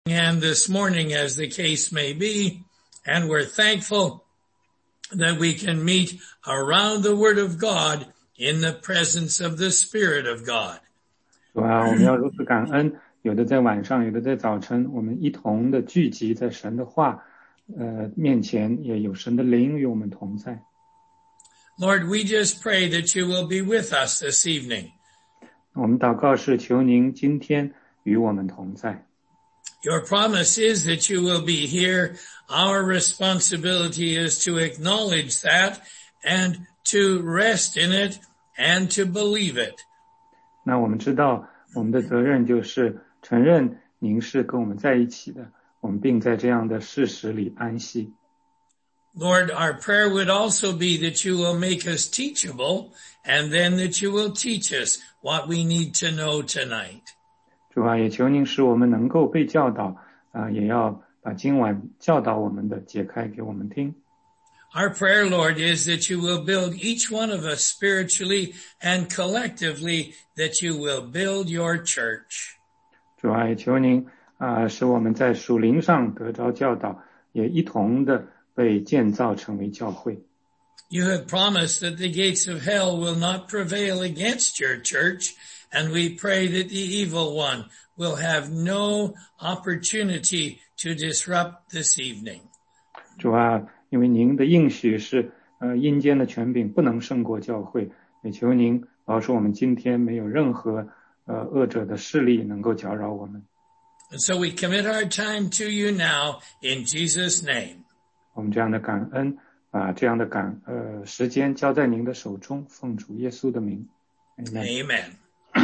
And this morning, as the case may be, and we're thankful that we can meet around the Word of God in the presence of the Spirit of God. 主啊，我们要如此感恩，有的在晚上，有的在早晨，我们一同的聚集在神的话面前，也有神的灵与我们同在。 Lord, we just pray that you will be with us this evening. 我们祷告是求您今天与我们同在。 Your promise is that you will be here. Our responsibility is to acknowledge that and to rest in it and to believe it. 那我们知道我们的责任就是承认您是跟我们在一起的，我们并在这样的事实里安息。 Lord, our prayer would also be that you will make us teachable and then that you will teach us what we need to know tonight. 主啊，也求您使我们能够被教导也要把今晚教导我们的解开给我们听。 Our prayer, Lord, is that you will build each one of us spiritually and collectively, that you will build your church. 主啊，也求您使我们在属灵上得着教导，也一同的被建造成为教会。 You have promised that the gates of hell will not prevail against your church, and we pray that the evil one will have no opportunity to disrupt this evening. 主啊，因为您的应许是阴间的权柄不能胜过教会，也求您保守我们今天没有任何恶者的势力能够搅扰我们。 And so we commit our time to you now in Jesus' name. 我们这样的感恩把这样的时间交在您的手中，奉主耶稣的名。 Amen.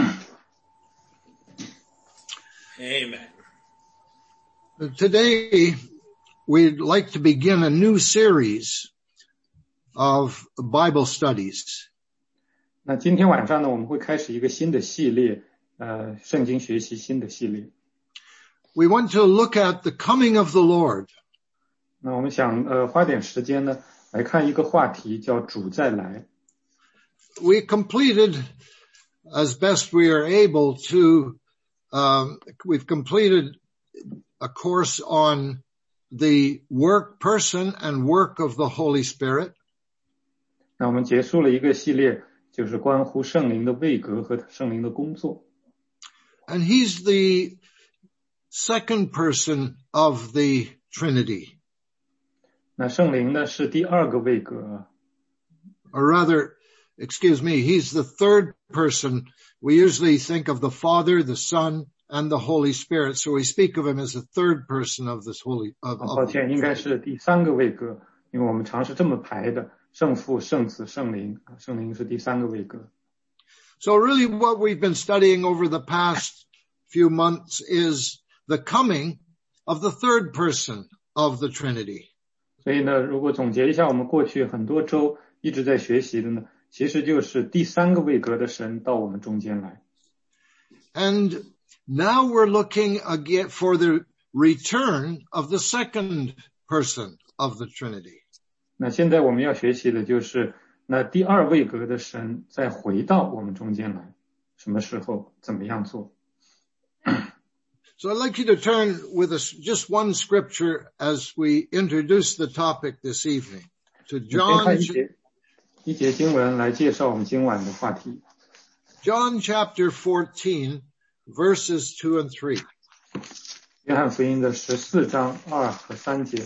Amen. Today, we'd like to begin a new series of Bible studies. 那今天晚上呢，我们会开始一个新的系列，圣经学习新的系列。 We want to look at the coming of the Lord. 那我们想花点时间呢，来看一个话题，叫主再来。 We completed, as best we are able to, we've completed a course on the person and work of the Holy Spirit. 那我们结束了一个系列，就是关乎圣灵的位格和圣灵的工作。 And he's the second person of the Trinity. 那圣灵呢是第二个位格。 Or rather, excuse me, he's the third person. We usually think of the Father, the Son, and the Holy Spirit. So we speak of him as the third person of this holy. 抱歉，应该是第三个位格，因为我们常是这么排的：圣父、圣子、圣灵。圣灵是第三个位格。 So really, what we've been studying over the past few months is the coming of the third person of the Trinity. 所以呢，如果总结一下我们过去很多周一直在学习的呢，其实就是第三个位格的神到我们中间来。 And now we're looking again for the return of the second person of the Trinity. 那现在我们要学习的就是那第二位格的神再回到我们中间来，什么时候怎么样做。 So I'd like you to turn with us just one scripture as we introduce the topic this evening to John. 一节经文来介绍我们今晚的话题。 John chapter 14, verses 2 and 3. 约翰福音的14章2和3节。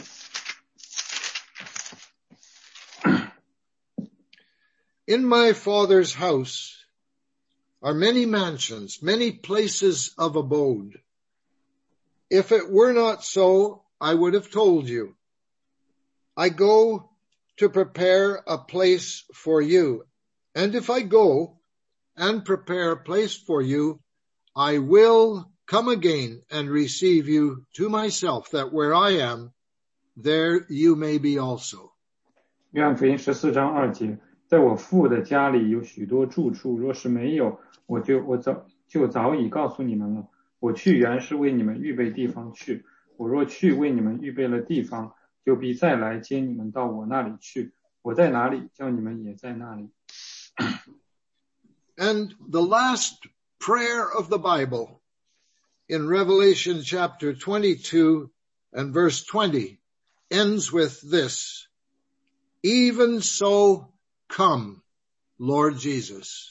In my Father's house are many mansions, many places of abode. If it were not so, I would have told you. I go to prepare a place for you. And if I go and prepare a place for you, I will come again and receive you to myself, that where I am, there you may be also. 约翰福音14章2节，在我父的家里有许多住处，若是没有，我早已告诉你们了。我去原是为你们预备地方去，我若去为你们预备了地方，就必再来接你们到我那里去。我在哪里，叫你们也在那里。 And the last prayer of the Bible in Revelation chapter 22 and verse 20 ends with this, even so come, Lord Jesus.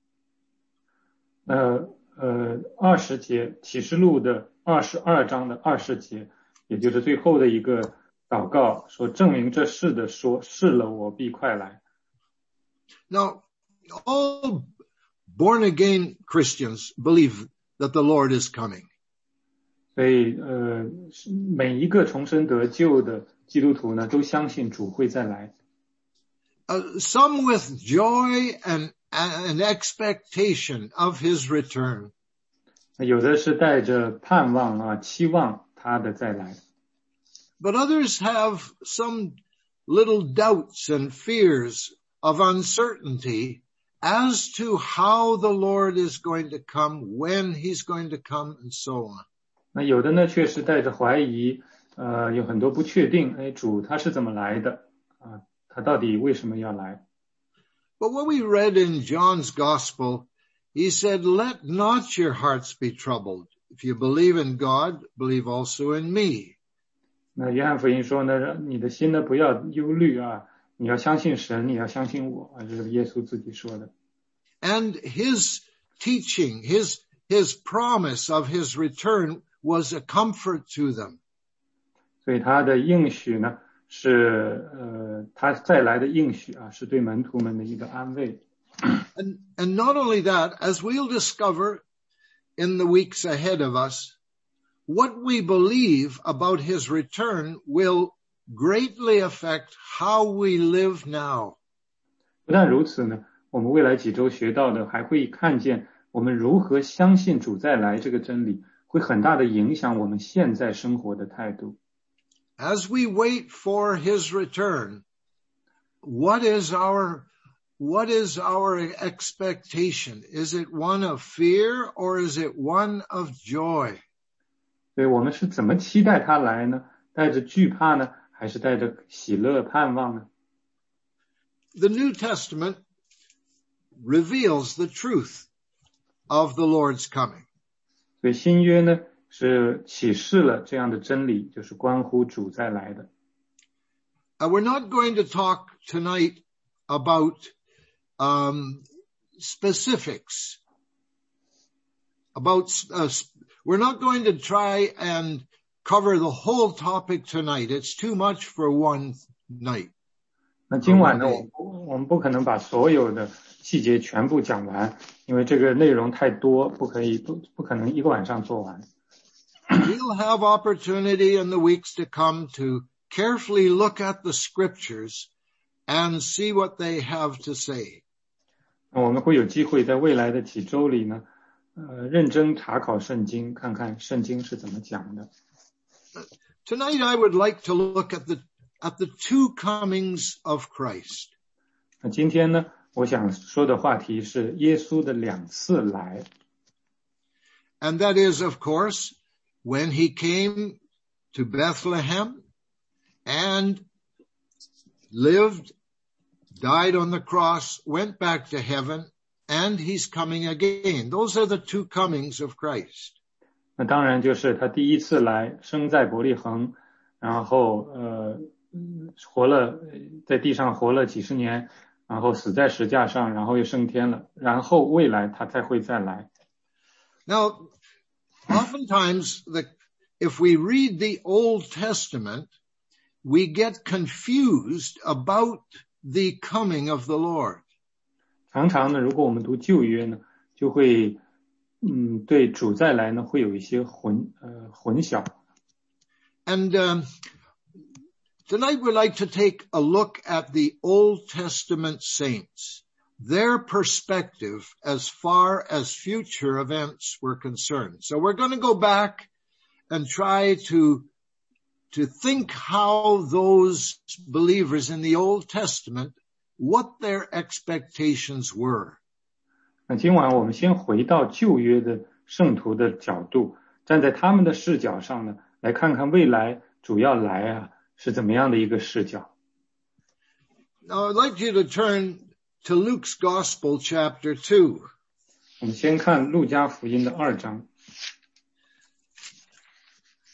20节启示录的22章的20节，也就是最后的一个祷告，说证明这事的说，是了，我必快来。 Now, all born-again Christians believe that the Lord is coming. 所以每一个重生得救的基督徒呢，都相信主会再来。 Some with joy and expectation of his return. 有的是带着盼望啊，期望他的再来。 But others have some little doubts and fears of uncertainty as to how the Lord is going to come, when he's going to come, and so on. 那有的呢，却是带着怀疑，有很多不确定，主他是怎么来的啊？他到底为什么要来？ But what we read in John's Gospel, he said, let not your hearts be troubled. If you believe in God, believe also in me. 那约翰福音说呢，你的心呢不要忧虑啊，你要相信神，你要相信我，这是耶稣自己说的。 And his teaching, his promise of his return was a comfort to them. 所以他的应许呢，是他再来的应许啊，是对门徒们的一个安慰。 And not only that, as we'll discover in the weeks ahead of us, what we believe about his return will greatly affect how we live now. 不但如此呢，我们未来几周学到的，还会看见我们如何相信主再来这个真理，会很大的影响我们现在生活的态度。 As we wait for his return, what is our expectation? Is it one of fear or is it one of joy? 所以我们是怎么期待他来呢？带着惧怕呢，还是带着喜乐盼望呢？ The New Testament reveals the truth of the Lord's coming. 所以新约呢，是启示了这样的真理，就是关乎主再来的。 We're not going to talk tonight about specifics. We're not going to try and cover the whole topic tonight. It's too much for one night. 那今晚呢，我们不可能把所有的细节全部讲完，因为这个内容太多，不可能一个晚上做完。 We'll have opportunity in the weeks to come to carefully look at the scriptures and see what they have to say. 我们会有机会在未来的几周里呢，认真查考圣经，看看圣经是怎么讲的。 Tonight I would like to look at the two comings of Christ. 那今天呢，我想说的话题是耶稣的两次来。 And that is, of course, when he came to Bethlehem and lived, died on the cross, went back to heaven, and he's coming again. Those are the two comings of Christ. 那当然就是他第一次来，生在伯利恒，然后活了，在地上活了几十年，然后死在石架上，然后又升天了，然后未来他才会再来。 Now, oftentimes, if we read the Old Testament, we get confused about the coming of the Lord. 常常呢，如果我们读旧约呢，就会对主再来呢会有一些混淆。 And tonight we'd like to take a look at the Old Testament saints, their perspective as far as future events were concerned. So we're going to go back and try to think how those believers in the Old Testament, what their expectations were. 那今晚我们先回到旧约的圣徒的角度，站在他们的视角上呢，来看看未来主要来啊是怎么样的一个视角。 Now I'd like you to turn to Luke's Gospel, chapter 2. 我们先看路加福音的2章。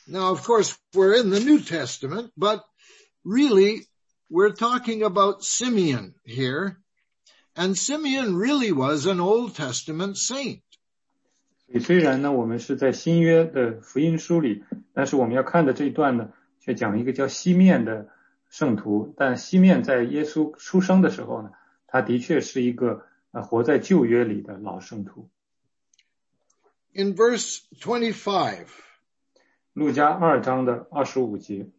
Now, of course, we're in the New Testament, but really we're talking about Simeon here. And Simeon really was an Old Testament saint. 虽然呢，我们是在新约的福音书里，但是我们要看的这一段呢，却讲一个叫西面的圣徒。但西面在耶稣出生的时候呢，他的确是一个活在旧约里的老圣徒。 In verse 25, 路加2章的25节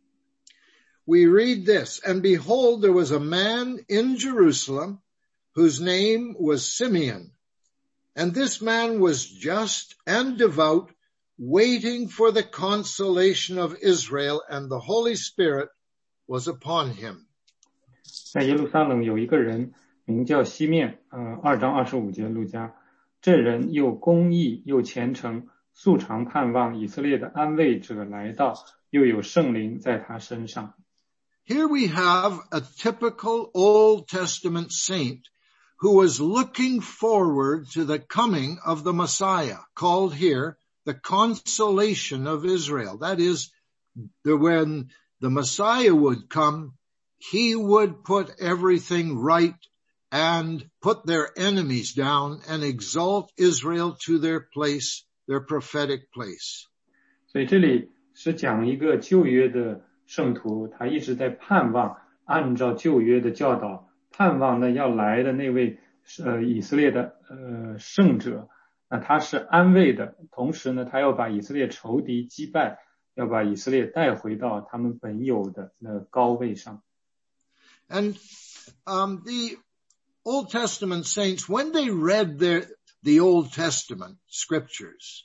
we read this, And behold, there was a man in Jerusalem whose name was Simeon. And this man was just and devout, waiting for the consolation of Israel, and the Holy Spirit was upon him. 在耶路撒冷有一个人名叫西面，2章25节路加，这人又公义又虔诚，素常盼望以色列的安慰者来到，又有圣灵在他身上。 Here we have a typical Old Testament saint who was looking forward to the coming of the Messiah, called here the consolation of Israel. That is, when the Messiah would come, he would put everything right and put their enemies down and exalt Israel to their place, their prophetic place. 所以这里是讲一个旧约的圣徒，他一直在盼望，按照旧约的教导，盼望呢要来的那位以色列的圣者，那他是安慰的，同时呢他要把以色列仇敌击败，要把以色列带回到他们本有的高位上。 And the Old Testament saints, when they read the Old Testament scriptures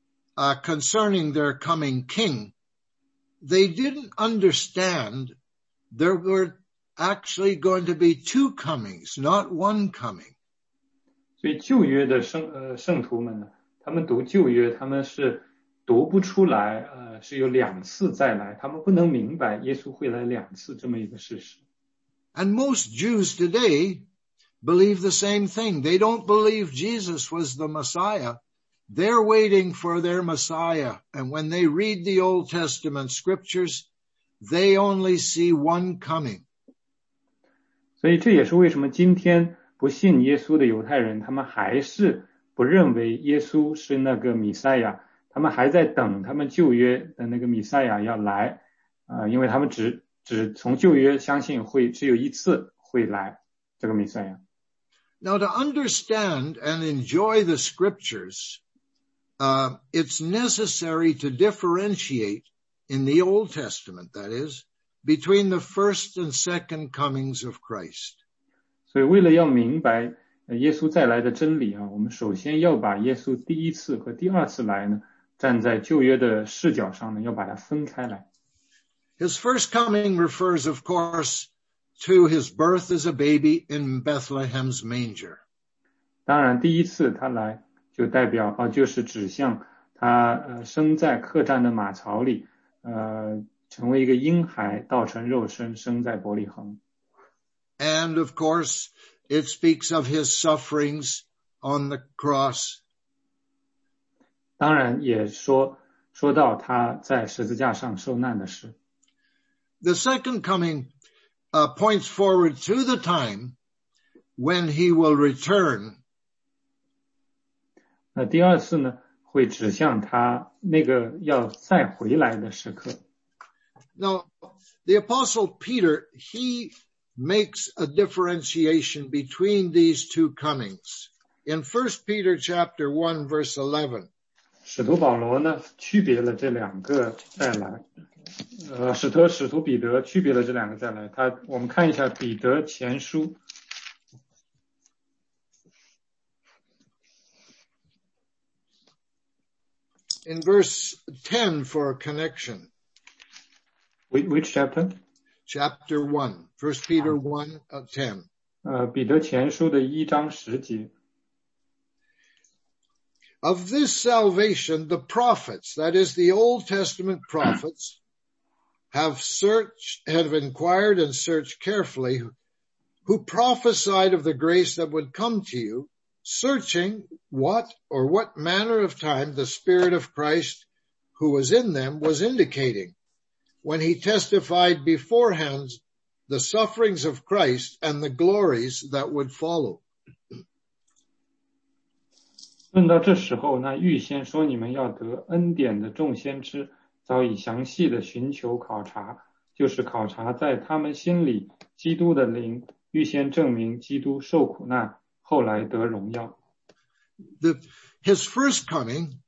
concerning their coming king, they didn't understand there were actually going to be two comings, not one coming. 所以旧约的圣徒们呢，他们读旧约，他们是读不出来，是有两次再来，他们不能明白耶稣会来两次这么一个事实。 And most Jews today believe the same thing. They don't believe Jesus was the Messiah. They're waiting for their Messiah. And when they read the Old Testament scriptures, they only see one coming. 所以这也是为什么今天不信耶稣的犹太人，他们还是不认为耶稣是那个弥赛亚，他们还在等他们旧约的那个弥赛亚要来，因为他们只从旧约相信只有一次会来这个弥赛亚。 Now, to understand and enjoy the scriptures, it's necessary to differentiate in the Old Testament, that is, between the first and second comings of Christ. 所以为了要明白耶稣再来的真理我们首先要把耶稣第一次和第二次来呢，站在旧约的视角上呢，要把它分开来。 His first coming refers, of course, to his birth as a baby in Bethlehem's manger. 当然第一次他来就代表就是指向他生在客栈的马槽里，成为一个婴孩，道成肉身，生在伯利恒。 And of course, it speaks of his sufferings on the cross. 当然也说到他在十字架上受难的事。 The second coming points forward to the time when he will return. 那第二次呢，会指向他那个要再回来的时刻。 Now, the Apostle Peter, he makes a differentiation between these two comings. In 1 Peter chapter 1, verse 11. 使徒保罗呢，区别了这两个再来。使徒彼得区别了这两个再来。我们看一下彼得前书。 In verse 10 for a connection. Which chapter? Chapter 1. 1 Peter 1, 10. 彼得前书的1章10节。 Of this salvation, the prophets, that is the Old Testament prophets, have inquired and searched carefully, who prophesied of the grace that would come to you, searching what manner of time the Spirit of Christ, who was in them, was indicating when he testified beforehand the sufferings of Christ and the glories that would follow. 论到这时候，那预先说你们要得恩典的众先知，早已详细的寻求考察，就是考察在他们心里基督的灵，预先证明基督受苦难，后来得荣耀。 His first coming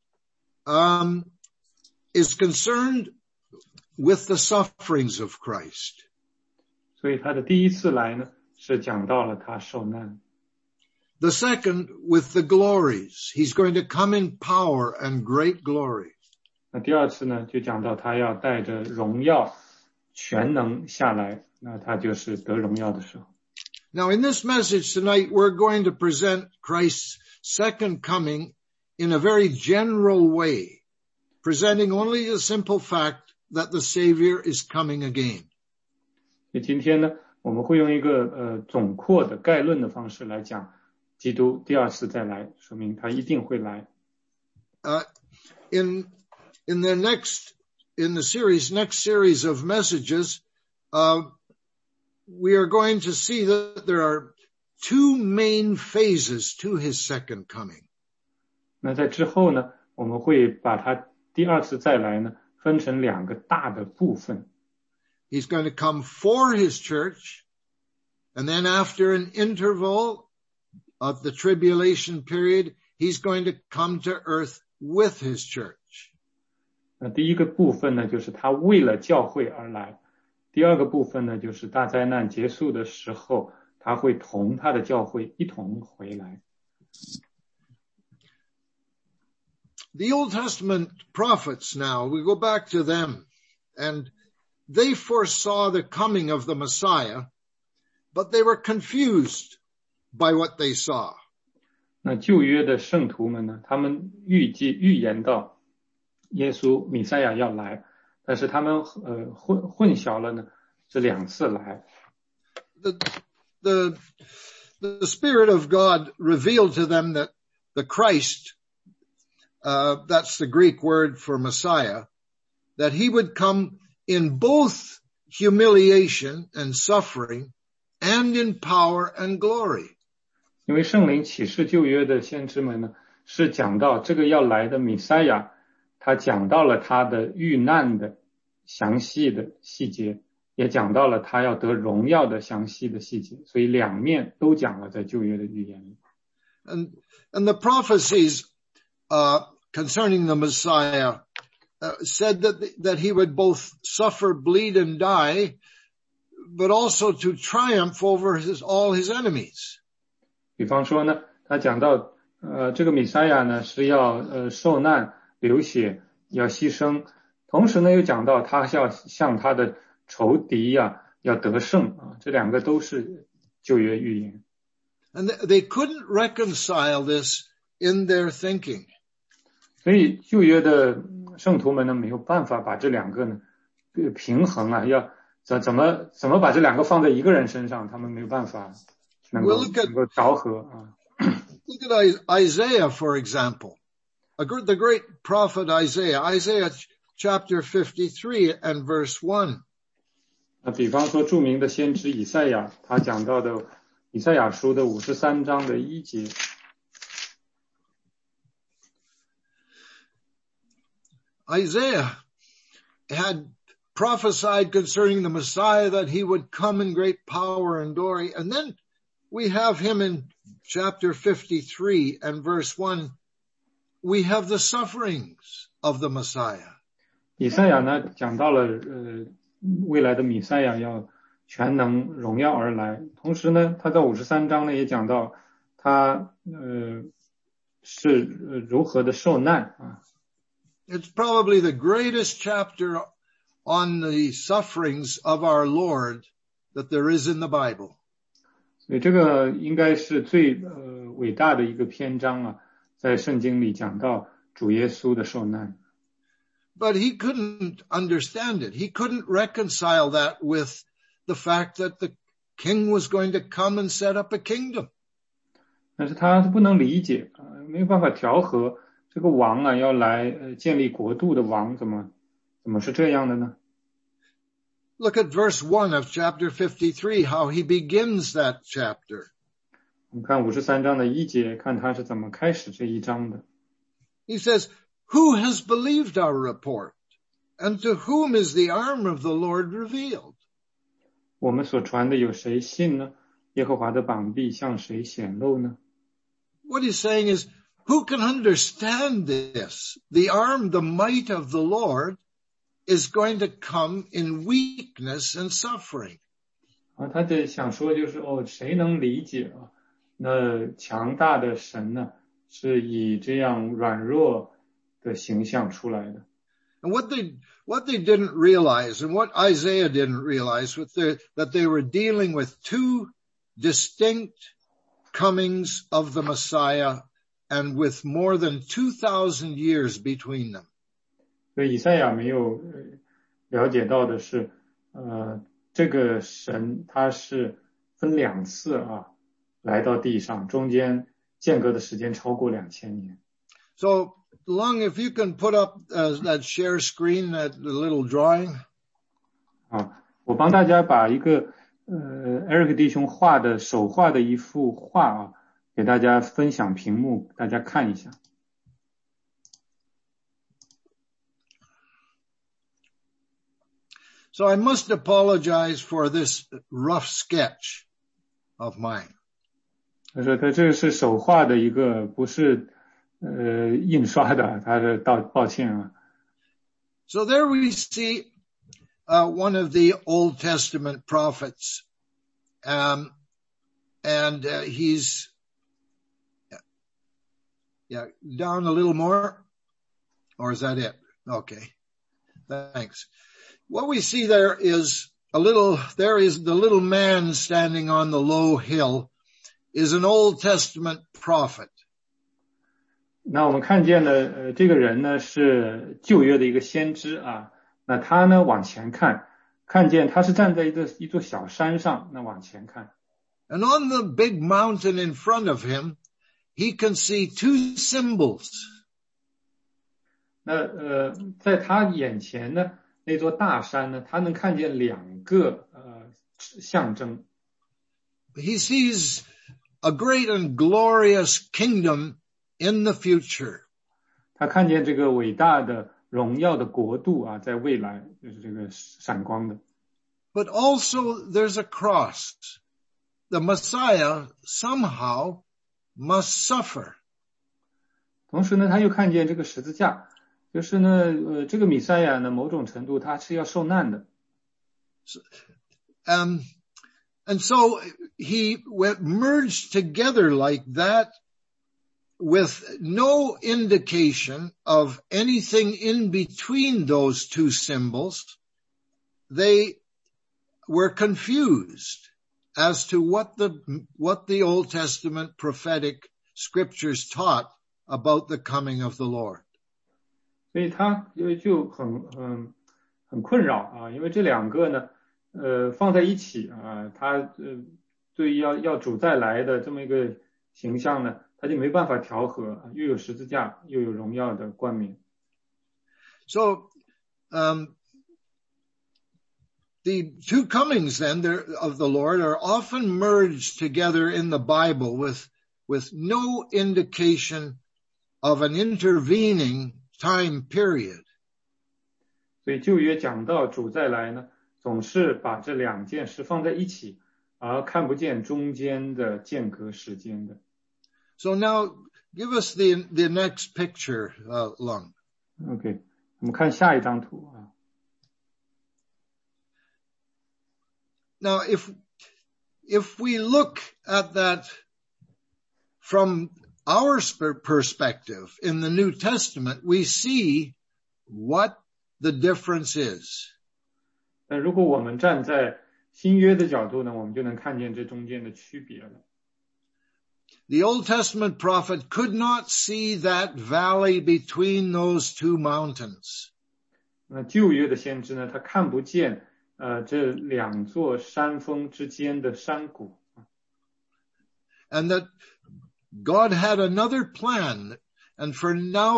is concerned with the sufferings of Christ. 所以他的第一次来呢，是讲到了他受难。 The second, with the glories. He's going to come in power and great glory. 那第二次呢，就讲到他要带着荣耀、全能下来，那他就是得荣耀的时候。 Now, in this message tonight, we're going to present Christ's second coming in a very general way, presenting only the simple fact that the Savior is coming again. 所以今天呢，我们会用一个总括的概论的方式来讲基督第二次再来，说明他一定会来。 In the next series of messages, we are going to see that there are two main phases to his second coming. 那在之后呢，我们会把他第二次再来呢，分成两个大的部分。 He's going to come for his church, and then after an interval of the tribulation period, he's going to come to earth with his church. 那第一个部分呢，就是他为了教会而来。第二个部分呢，就是大灾难结束的时候，他会同他的教会一同回来。 The Old Testament prophets now, we go back to them, and they foresaw the coming of the Messiah, but they were confused by what they saw. 那旧约的圣徒们呢，他们预言到耶稣弥赛亚要来，但是他们混淆了呢这两次来。 The Spirit of God revealed to them that the Christ, that's the Greek word for Messiah, that he would come in both humiliation and suffering and in power and glory. 因为圣灵启示旧约的先知们呢，是讲到这个要来的弥赛亚，他讲到了他的遇难的详细的细节，也讲到了他要得荣耀的详细的细节，所以两面都讲了在旧约的预言里。 And the prophecies concerning the Messiah said that he would both suffer, bleed, and die, but also to triumph over all his enemies. 比方说呢，他讲到这个弥赛亚呢是要受难、流血、要牺牲，同时呢又讲到他要向他的仇敌要得胜啊，这两个都是旧约预言。 And they couldn't reconcile this in their thinking. 所以旧约的圣徒们呢没有办法把这两个呢平衡啊，要怎么把这两个放在一个人身上，他们没有办法能够调和啊。 Look at Isaiah, for example. The great prophet Isaiah chapter 53 and verse 1. 那比方说著名的先知以赛亚，他讲到的以赛亚书的53章的1节。 Isaiah had prophesied concerning the Messiah that he would come in great power and glory. And then we have him in chapter 53 and verse 1. We have the sufferings of the Messiah. 以赛亚呢讲到了未来的弥赛亚要全能荣耀而来，同时呢他在53章呢也讲到他是如何的受难啊。 It's probably the greatest chapter on the sufferings of our Lord that there is in the Bible. 所以这个应该是最伟大的一个篇章啊，在圣经里讲到主耶稣的受难。 But he couldn't understand it. He couldn't reconcile that with the fact that the king was going to come and set up a kingdom. 但是他不能理解，没有办法调和这个王啊要来建立国度的王怎么是这样的呢？ Look at verse 1 of chapter 53, how he begins that chapter. 我们看53章的1节，看他是怎么开始这一章的。 He says, "Who has believed our report? And to whom is the arm of the Lord revealed?" 我们所传的有谁信呢？耶和华的膀臂向谁显露呢？ What he's saying is, who can understand this? The arm, the might of the Lord is going to come in weakness and suffering. 他的想说就是谁能理解啊？那强大的神呢，是以这样软弱的形象出来的。 And what they didn't realize, and what Isaiah didn't realize, that they were dealing with two distinct comings of the Messiah, and with more than 2,000 years between them. 所以以赛亚没有了解到的是，这个神他是分2次啊来到地上，中间间隔的时间超过2000年。 So, Lung, if you can put up that share screen, that little drawing. 我帮大家把一个Eric 弟兄手画的一幅画啊，给大家分享屏幕，大家看一下。 So I must apologize for this rough sketch of mine. 他说他这个是手画的一个，不是印刷的，他是抱歉啊。 So there we see one of the Old Testament prophets, and he's down a little more, or is that it? Okay, thanks. What we see there is there is the little man standing on the low hill is an Old Testament prophet. 那我们看见的这个人呢是旧约的一个先知啊，那他呢往前看见他是站在一座小山上，那往前看。 And on the big mountain in front of him, he can see two symbols. 那在他眼前呢那座大山呢，他能看见2个象征。 He sees a great and glorious kingdom in the future. 他看见这个伟大的荣耀的国度啊，在未来就是这个闪光的。 But also there's a cross. The Messiah somehow must suffer. 同时呢，他又看见这个十字架，就是呢，这个弥赛亚呢，某种程度他是要受难的。 And so he merged together like that with no indication of anything in between those two symbols. They were confused as to what the Old Testament prophetic scriptures taught about the coming of the Lord. 所以他就很困扰啊，因为这2个呢，放在一起啊，他对于要主再来的这么一个形象呢，他就没办法调和，又有十字架，又有荣耀的冠冕。 So, the two comings then of the Lord are often merged together in the Bible with no indication of an intervening time period. 所以旧约讲到主再来呢，总是把这2件事放在一起，而看不见中间的间隔时间的。 So now give us the next picture, Lung. OK， 我们看下一张图啊。 Now, if we look at that from our perspective in the New Testament, we see what the difference is. 那如果我们站在新约的角度呢，我们就能看见这中间的区别了。 The Old Testament prophet could not see that valley between those two mountains. 那旧约的先知呢，他看不见这2座山峰之间的山谷。 And that God had another plan, And for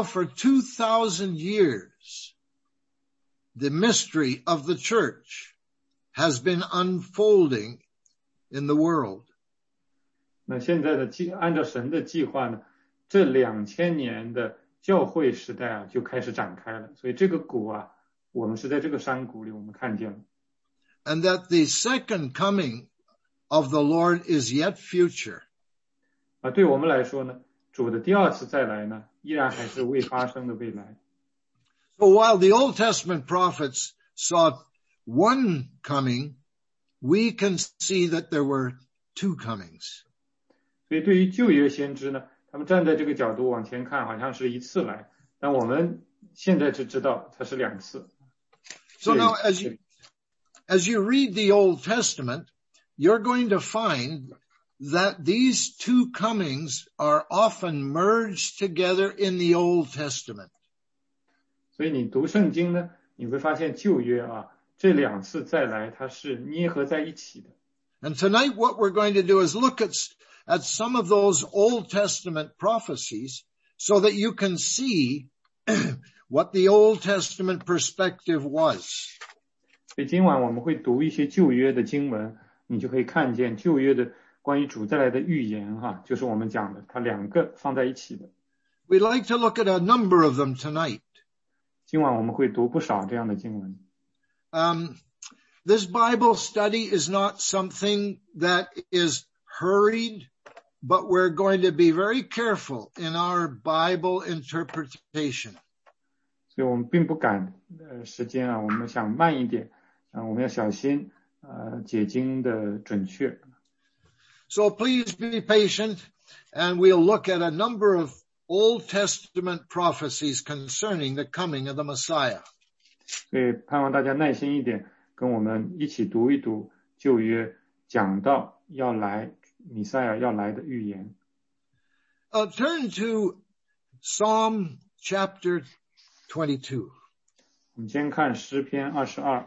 2,000 years, the mystery of the church has been unfolding in the world. 那现在的按照神的计划呢，这2000年的教会时代啊就开始展开了。所以这个谷啊，我们是在这个山谷里我们看见了。 And that the second coming of the Lord is yet future. 对我们来说呢，主的第二次再来呢，依然还是未发生的未来。 So while the Old Testament prophets saw one coming, we can see that there were two comings. 所以对于旧约先知呢，他们站在这个角度往前看，好像是一次来，但我们现在只知道它是2次。 So now as you read the Old Testament, you're going to find that these two comings are often merged together in the Old Testament. 所以你读圣经呢，你会发现旧约啊，这2次再来它是捏合在一起的。 And tonight what we're going to do is look at some of those Old Testament prophecies so that you can see what the Old Testament perspective was. 所以今晚我们会读一些旧约的经文，你就可以看见旧约的关于主再来的预言哈，就是我们讲的，它2个放在一起的。 We'd like to look at a number of them tonight. 今晚我们会读不少这样的经文。 This Bible study is not something that is hurried, but we're going to be very careful in our Bible interpretation. 所以我们并不赶时间啊，我们想慢一点我们要小心解经的准确。 So please be patient, and we'll look at a number of Old Testament prophecies concerning the coming of the Messiah. 所以盼望大家耐心一点，跟我们一起读一读旧约讲到要来弥赛亚要来的预言。 Turn to Psalm chapter 22. 我们先看诗篇22。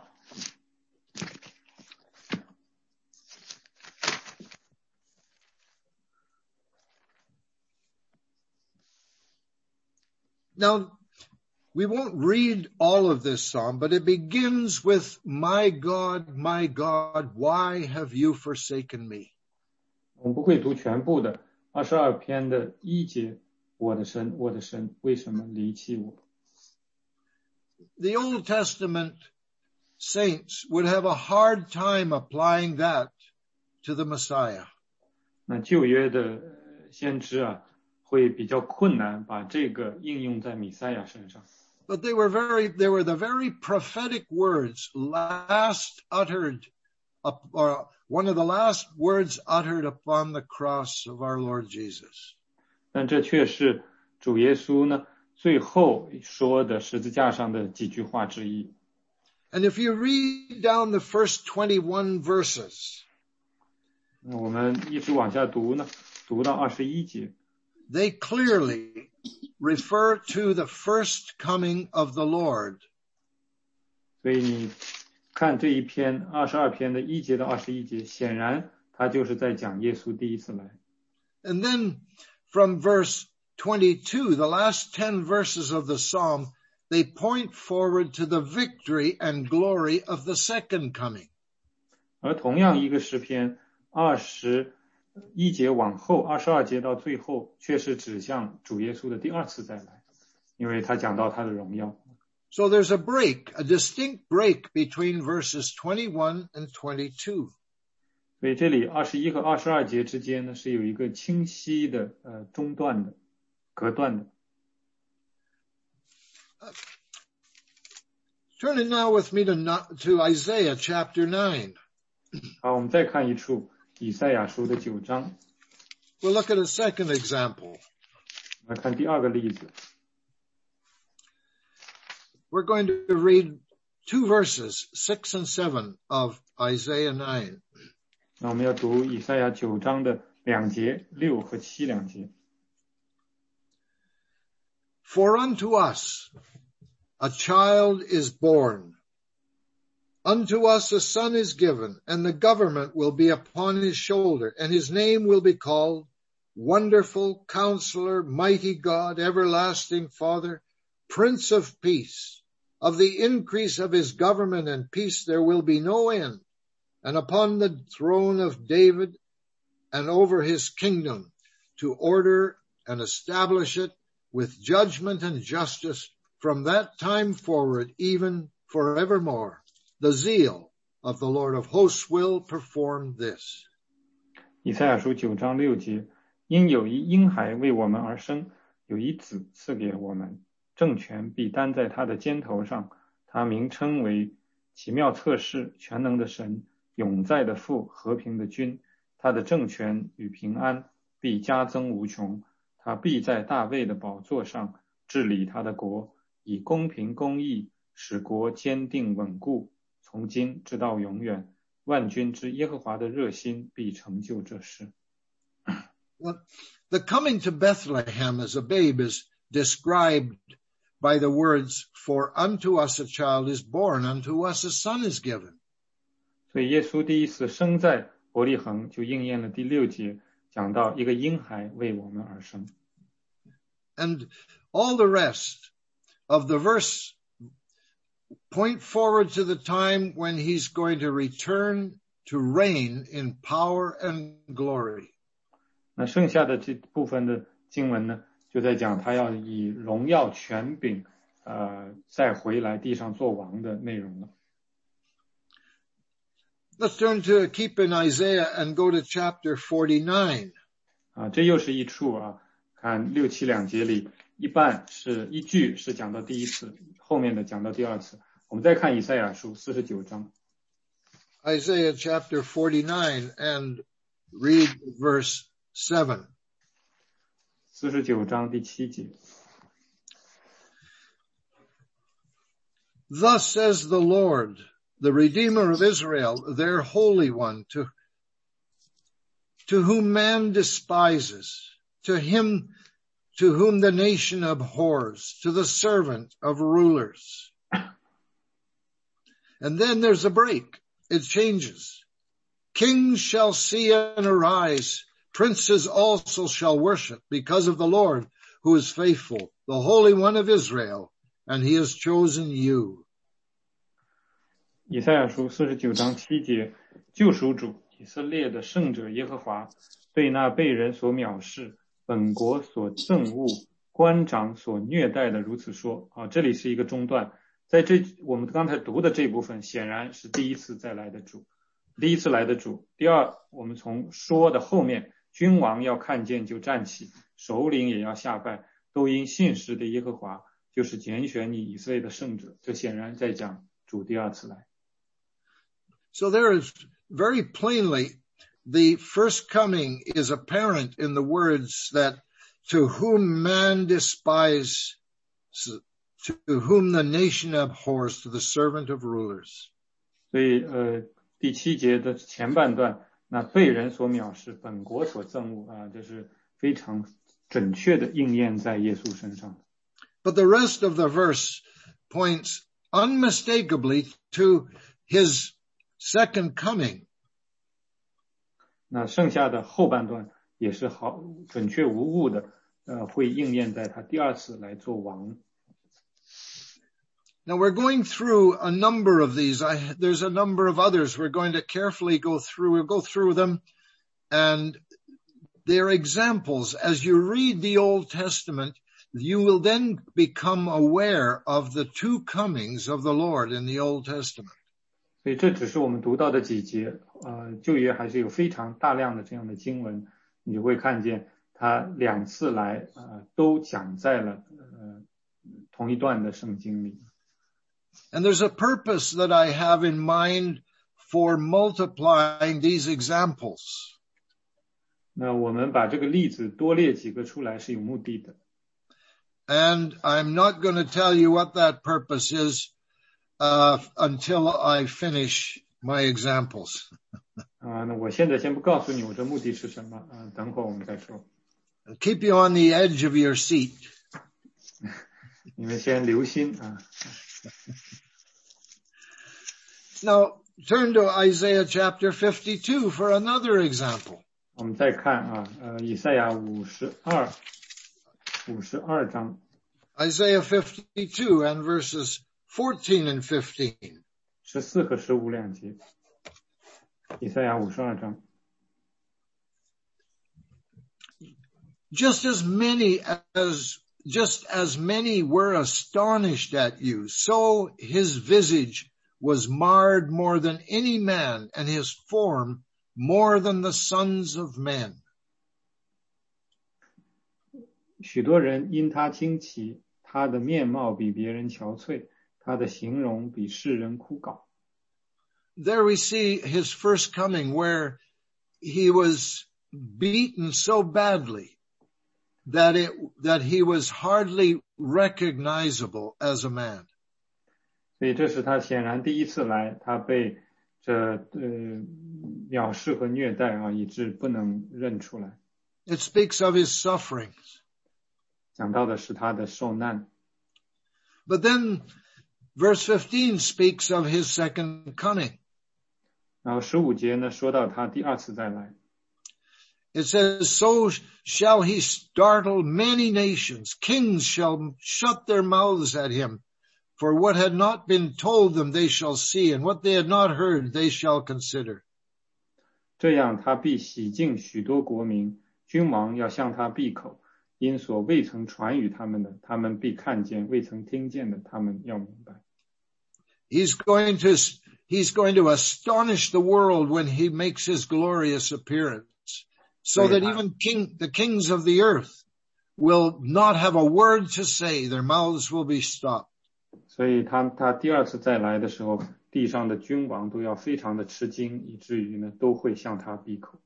Now, we won't read all of this psalm, but it begins with, my God, why have you forsaken me? 我们不会读全部的22篇的1节，我的神，我的神，为什么离弃我？ The Old Testament saints would have a hard time applying that to the Messiah. 那旧约的先知啊，会比较困难把这个应用在弥赛亚身上。 But they were the very prophetic words last uttered, or one of the last words uttered upon the cross of our Lord Jesus. 但这却是主耶稣呢最后说的十字架上的几句话之一。 And if you read down the first 21 verses, 我们一直往下读呢，读到21节。 They clearly refer to the first coming of the Lord. 所以你看这一篇22篇的1节到21节，显然他就是在讲耶稣第一次来。 And then from verse 22, the last 10 verses of the psalm, they point forward to the victory and glory of the second coming. 而同样一个诗篇21节往后22节到最后，却是指向主耶稣的第二次再来，因为他讲到他的荣耀。 So there's a distinct break between verses 21 and 22. 所以这里21和22节之间呢，是有一个清晰的中断的隔断的。 Turn it now with me to Isaiah chapter 9. 好，我们再看一处以赛亚书的9章。 We'll look at a second example. 来看第二个例子。 We're going to read 2 verses, 6 and 7 of Isaiah 9. 那我们要读以赛亚9章的2节，6和7两节。 For unto us a child is born, unto us a son is given, and the government will be upon his shoulder, and his name will be called Wonderful Counselor, Mighty God, Everlasting Father, Prince of Peace. Of the increase of his government and peace there will be no end, and upon the throne of David and over his kingdom, to order and establish it with judgment and justice from that time forward, even forevermore. The zeal of the Lord of hosts will perform this. 以赛亚书9章6节，因有一婴孩为我们而生，有一子赐给我们，政权必担在他的肩头上，他名称为奇妙策士，全能的神，永在的父，和平的君。他的政权与平安必加增无穷，他必在大卫的宝座上治理他的国，以公平公义使国坚定稳固，从今直到永远。万军之耶和华的热心必成就这事。 Well, the coming to Bethlehem as a babe is described by the words, "For unto us a child is born, unto us a son is given." 所以耶稣第一次生在伯利恒，就应验了第6节，讲到一个婴孩为我们而生。 And all the rest of the verse point forward to the time when he's going to return to reign in power and glory. 那剩下的这部分的经文呢，就在讲他要以荣耀权柄再回来地上做王的内容了。 Let's turn to keep in Isaiah and go to chapter 49. 这又是一处看6、7两节里，一半是一句是讲到第一次，后面的讲到第二次。我们再看以赛亚书49章。 Isaiah chapter 49 and read verse 7. 49章第7节。 Thus says the Lord, the Redeemer of Israel, their Holy One, to whom man despises, to him to whom the nation abhors, to the servant of rulers. And then there's a break. It changes. Kings shall see and arise. Princes also shall worship because of the Lord who is faithful, the Holy One of Israel, and he has chosen you. 以赛亚书49章7节，救赎主以色列的圣者耶和华，对那被人所藐视、本国所憎恶、官长所虐待的如此说。这里是一个中断。在我们刚才读的这部分显然是第一次来的主。第二，我们从说的后面，君王要看见就站起，首领也要下拜，都因信实的耶和华，就是拣选你以色列的圣者。这显然在讲主第二次来。 So there is very plainly the first coming is apparent in the words that to whom man despises, to whom the nation abhors, to the servant of rulers. 所以第7节的前半段，那被人所藐视，本国所憎恶这是非常准确的应验在耶稣身上。 But the rest of the verse points unmistakably to his second coming. 那剩下的后半段也是好准确无误的会应验在他第二次来做王。 Now we're going through a number of these. There's a number of others we're going to carefully go through. We'll go through them, and they're examples. As you read the Old Testament, you will then become aware of the two comings of the Lord in the Old Testament. 所以这只是我们读到的几节，旧约还是有非常大量的这样的经文，你就会看见他两次来都讲在了同一段的圣经里。 And there's a purpose that I have in mind for multiplying these examples. 那我们把这个例子多列几个出来是有目的的。 And I'm not going to tell you what that purpose is until I finish my examples. 那我现在先不告诉你我这目的是什么，等会儿我们再说。 Keep you on the edge of your seat. 你们先留心 Now, turn to Isaiah chapter 52 for another example. 我们再看以赛亚52章 Isaiah 52 and verses 14 and 15. 14和15两节，以赛亚52章。 Just as many were astonished at you, so his visage was marred more than any man, and his form more than the sons of men. 许多人因他惊奇，他的面貌比别人憔悴，他的形容比世人枯槁。 There we see his first coming, where he was beaten so badly that he was hardly recognizable as a man. 所以这是他显然第一次来，他被藐视和虐待以致不能认出来。 It speaks of his sufferings. 讲到的是他的受难。 But then verse 15 speaks of his second coming. 然后15节呢，说到他第二次再来。 It says, so shall he startle many nations. Kings shall shut their mouths at him. For what had not been told them they shall see, and what they had not heard they shall consider. 这样他必洗净许多国民，君王要向他闭口，因所未曾传与他们的，他们必看见；未曾听见的，他们要明白。 He's going to astonish the world when he makes his glorious appearance, so that even the kings of the earth will not have a word to say. Their mouths will be stopped. 所以他第二次再来的时候，地上的君王都要非常的吃惊，以至于呢都会向他闭口。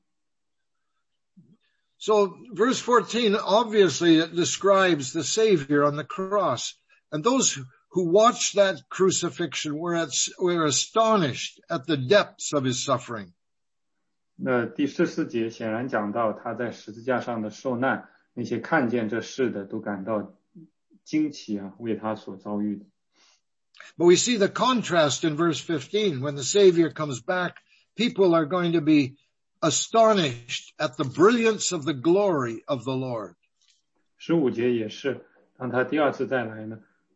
So verse 14 obviously describes the Savior on the cross, and those who watched that crucifixion were astonished at the depths of his suffering. 那第14节显然讲到他在十字架上的受难，那些看见这事的都感到惊奇为他所遭遇的。 But we see the contrast in verse 15. When the Savior comes back, people are going to be astonished at the brilliance of the glory of the Lord. 15节也是，当他第二次再来呢，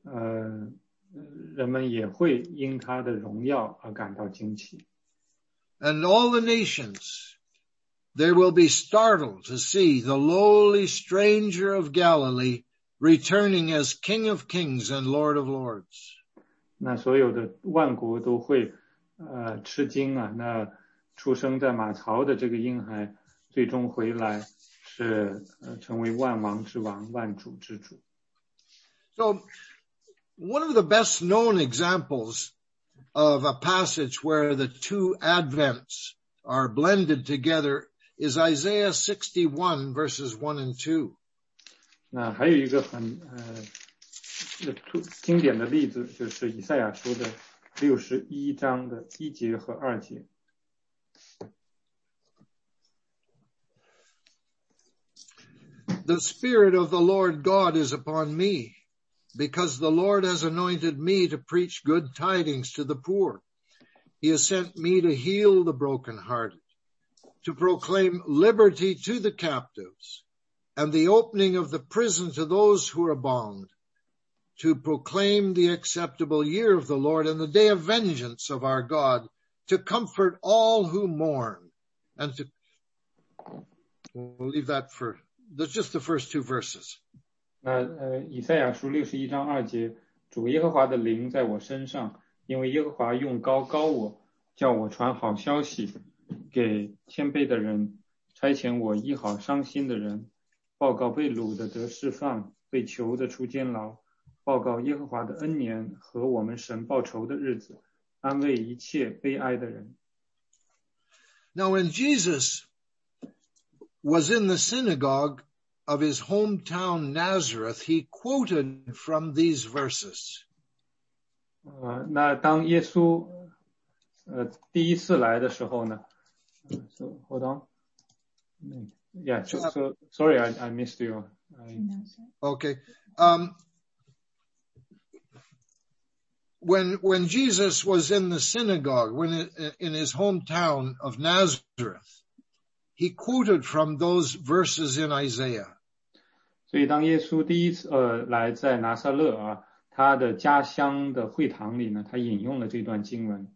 人们也会因他的荣耀而感到惊奇。 And all the nations, they will be startled to see the lowly stranger of Galilee returning as King of Kings and Lord of Lords. 那所有的万国都会吃惊那出生在马槽的这个婴孩最终回来是成为万王之王，万主之主。 So one of the best known examples of a passage where the two advents are blended together is Isaiah 61 verses 1 and 2. 那还有一个很经典的例子，就是以赛亚书的61章的1节和2节。 The Spirit of the Lord God is upon me, because the Lord has anointed me to preach good tidings to the poor. He has sent me to heal the brokenhearted, to proclaim liberty to the captives, and the opening of the prison to those who are bound, to proclaim the acceptable year of the Lord and the day of vengeance of our God, to comfort all who mourn, and to... We'll leave that for... That's just the first two verses. 那以赛亚书61章2节，主耶和华的灵在我身上，因为耶和华用膏膏我，叫我传好消息给谦卑的人，差遣我医好伤心的人，报告被掳的得释放，被囚的出监牢，报告耶和华的恩年和我们神报仇的日子，安慰一切悲哀的人。 Now when Jesus was in the synagogue of his hometown Nazareth, he quoted from these verses. 那当耶稣第一次来的时候呢，so hold on, yeah, so sorry, I missed you. Okay. When Jesus was in the synagogue, in his hometown of Nazareth, he quoted from those verses in Isaiah. 所以当耶稣第一次来在拿撒勒啊，他的家乡的会堂里呢，他引用了这段经文。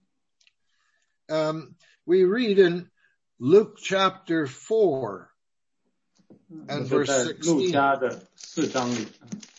We read in Luke chapter 4 and verse 16. 路加的4章里。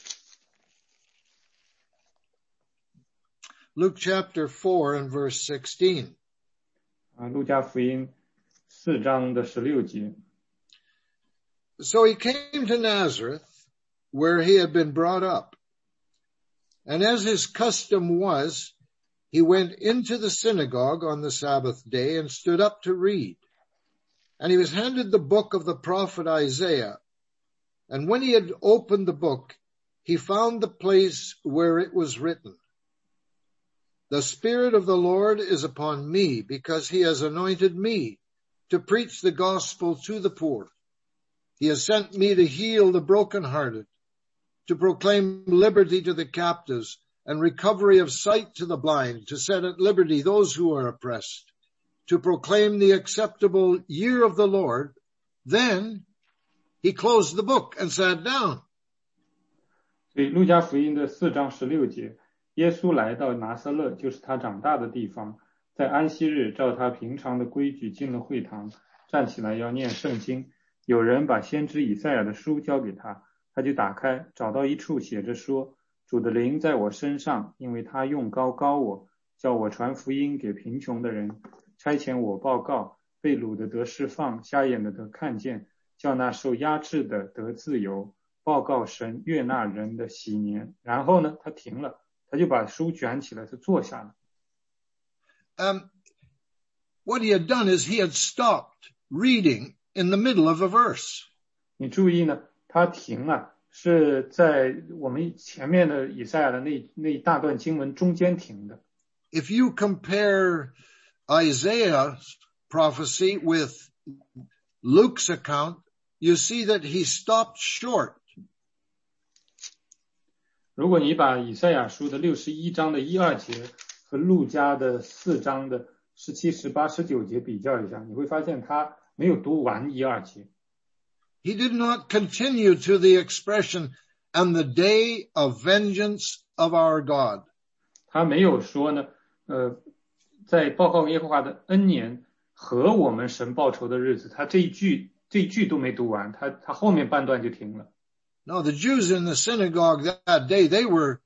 Luke chapter 4 and verse 16. 路加福音4章的16节。 So he came to Nazareth, where he had been brought up. And as his custom was, he went into the synagogue on the Sabbath day and stood up to read. And he was handed the book of the prophet Isaiah. And when he had opened the book, he found the place where it was written, "The Spirit of the Lord is upon me, because he has anointed me to preach the gospel to the poor. He has sent me to heal the brokenhearted, to proclaim liberty to the captives and recovery of sight to the blind, to set at liberty those who are oppressed, to proclaim the acceptable year of the Lord." Then he closed the book and sat down. 所以路加福音的4章16节，耶稣来到拿撒勒，就是他长大的地方，在安息日照他平常的规矩进了会堂，站起来要念圣经。有人把先知以赛亚的书交给他，他就打开，找到一处写着说，主的灵在我身上，因为他用膏膏我，叫我传福音给贫穷的人，差遣我报告被掳的得释放，瞎眼的得看见，叫那受压制的得自由，报告神悦纳人的喜年。然后呢，他停了，他就把书卷起来，他坐下了。 What he had done is he had stopped reading in the middle of a verse. 你注意呢，他停了，是在我们前面的以赛亚的那一大段经文中间停的。 If you compare Isaiah's prophecy with Luke's account, you see that he stopped short. 如果你把以赛亚书的61章的1、2节和路加的4章的17、18、19节比较一下，你会发现他没有读完1、2节。 He did not continue to the expression, "and the day of vengeance of our God." 他没有说呢，在报告耶和华的恩年和我们神报仇的日子，他这一句都没读完，他后面半段就停了。 No, the Jews in the synagogue that day, they were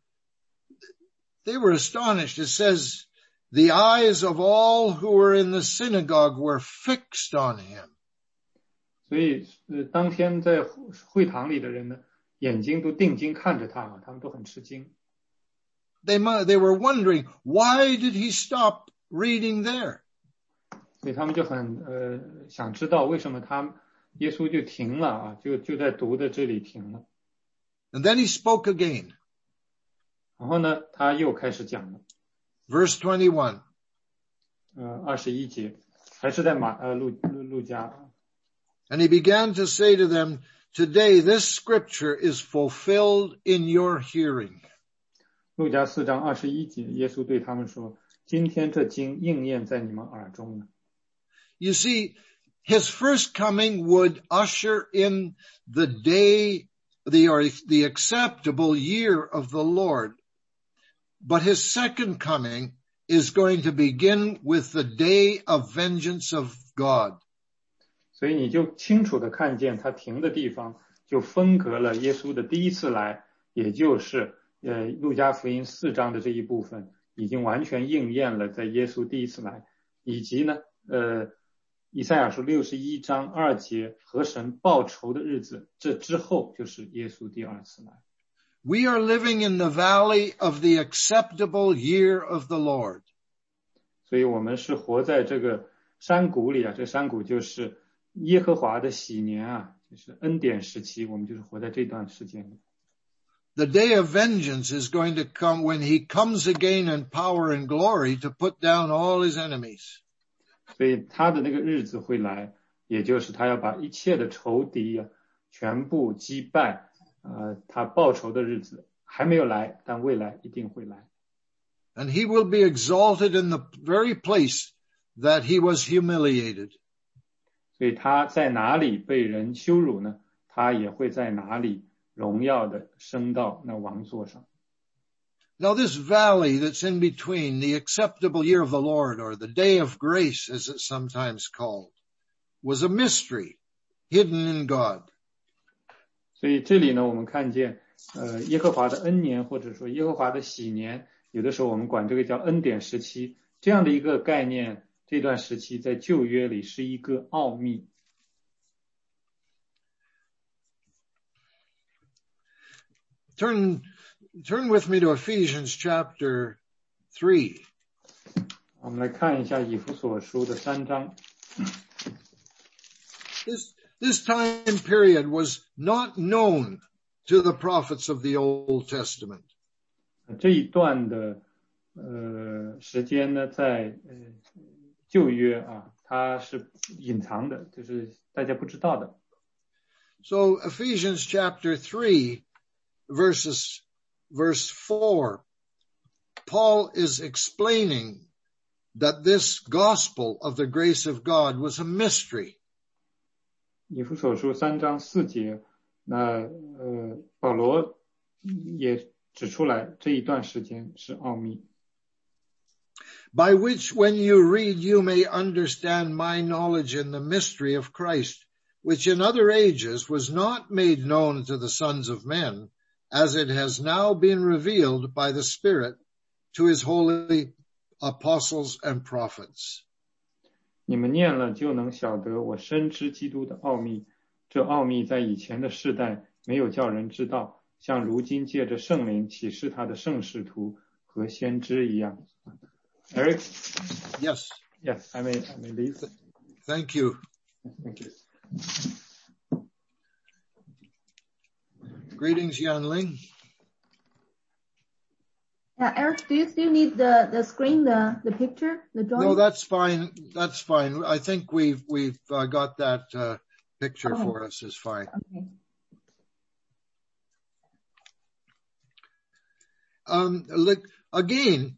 astonished. It says, "The eyes of all who were in the synagogue were fixed on him." 所以当天在会堂里的人呢，眼睛都定睛看着他，他们都很吃惊。 They were wondering, why did he stop reading there? 所以他们就很想知道为什么耶稣就停了啊，就在读的这里停了。 And then he spoke again. 然后呢，他又开始讲了。 Verse 21. 21节，还是在路加。 And he began to say to them, "Today this scripture is fulfilled in your hearing." 路加4章21节，耶稣对他们说：“今天这经应验在你们耳中了。” You see, his first coming would usher in the day, the acceptable year of the Lord. But his second coming is going to begin with the day of vengeance of God. 所以你就清楚的看见他停的地方，就分隔了耶稣的第一次来，也就是路加福音4章的这一部分，已经完全应验了在耶稣第一次来，以及呢，以赛亚书61章2节和神报仇的日子，这之后就是耶稣第二次来。 We are living in the valley of the acceptable year of the Lord. 所以我们是活在这个山谷里啊，这山谷就是耶和华的喜年啊，就是恩典时期，我们就是活在这段时间里。 The day of vengeance is going to come when he comes again in power and glory to put down all his enemies. 所以他的那个日子会来，也就是他要把一切的仇敌啊全部击败，他报仇的日子还没有来，但未来一定会来。 And he will be exalted in the very place that he was humiliated. 所以他在哪里被人羞辱呢，他也会在哪里荣耀的升到那王座上。 Now this valley that's in between the acceptable year of the Lord, or the day of grace as it's sometimes called, was a mystery hidden in God. 所以这里呢，我们看见耶和华的恩年，或者说耶和华的喜年，有的时候我们管这个叫恩典时期，这样的一个概念，这段时期在旧约里是一个奥秘。 Turn with me to Ephesians chapter 3. 我们来看一下以弗所书的3章。 This time period was not known to the prophets of the Old Testament. 这一段的时间呢，在旧约啊，它是隐藏的，就是大家不知道的。 So Ephesians chapter 3, verse 4, Paul is explaining that this gospel of the grace of God was a mystery. 以弗所书3章4节，那保罗也指出来这一段时间是奥秘。 By which when you read, you may understand my knowledge in the mystery of Christ, which in other ages was not made known to the sons of men, as it has now been revealed by the Spirit to his holy apostles and prophets. 你们念了就能晓得我深知基督的奥秘，这奥秘在以前的世代没有叫人知道，像如今借着圣灵启示他的圣使徒和先知一样。Eric? Yes. Yes, I may leave. Thank you. Thank you. Greetings, Yanling. Eric, do you still need the screen, the picture, the drawing? No, that's fine. That's fine. I think we've got that picture for us is fine. Okay. Again,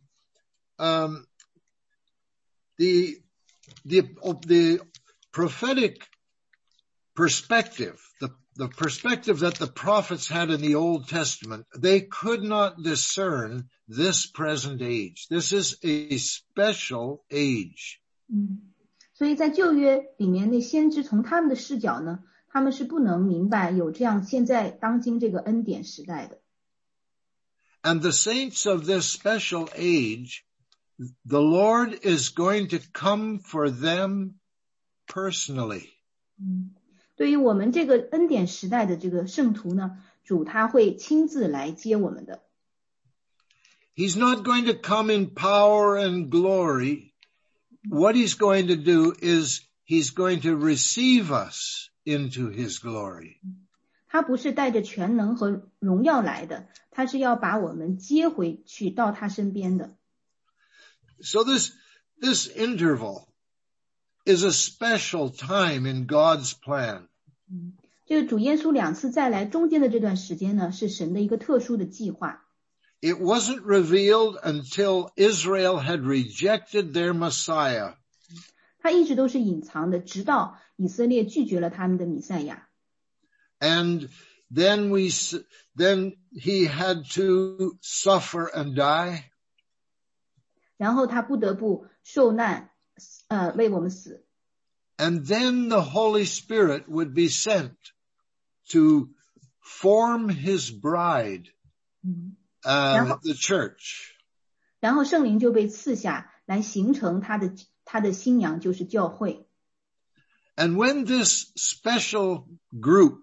the prophetic perspective, the perspective that the prophets had in the Old Testament, they could not discern this present age. This is a special age. 所以在旧约里面，那先知从他们的视角呢，他们是不能明白有这样现在当今这个恩典时代的。 And the saints of this special age, the Lord is going to come for them personally. 对于我们这个恩典时代的这个圣徒呢，主他会亲自来接我们的。 He's not going to come in power and glory. What he's going to do is he's going to receive us into his glory. 他不是带着全能和荣耀来的，他是要把我们接回去到他身边的。 So this interval is a special time in God's plan. 这个主耶稣2次再来中间的这段时间呢，是神的一个特殊的计划。 It wasn't revealed until Israel had rejected their Messiah. 它一直都是隐藏的，直到以色列拒绝了他们的弥赛亚。 And then he had to suffer and die. 然后他不得不受难，为我们死。 And then the Holy Spirit would be sent to form his bride, the church. 然后圣灵就被赐下来形成他的新娘，就是教会。 And when this special group,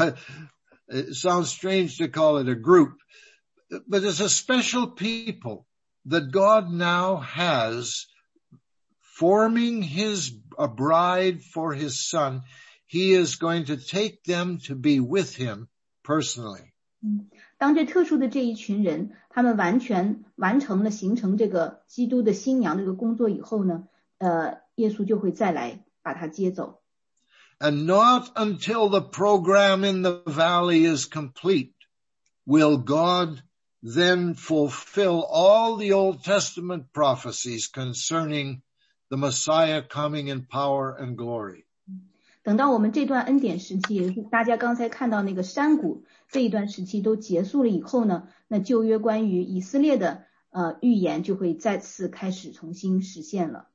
it sounds strange to call it a group, but it's a special people that God now has forming a bride for his son. He is going to take them to be with him personally. 当这特殊的这一群人，他们完全完成了形成这个基督的新娘这个工作以后呢，耶稣就会再来把他接走。 And not until the program in the valley is complete will God then fulfill all the Old Testament prophecies concerning the Messiah coming in power and glory. 等到我们这段恩典时期，也就是大家刚才看到那个山谷这一段时期都结束了以后呢，那旧约关于以色列的预言就会再次开始重新实现了。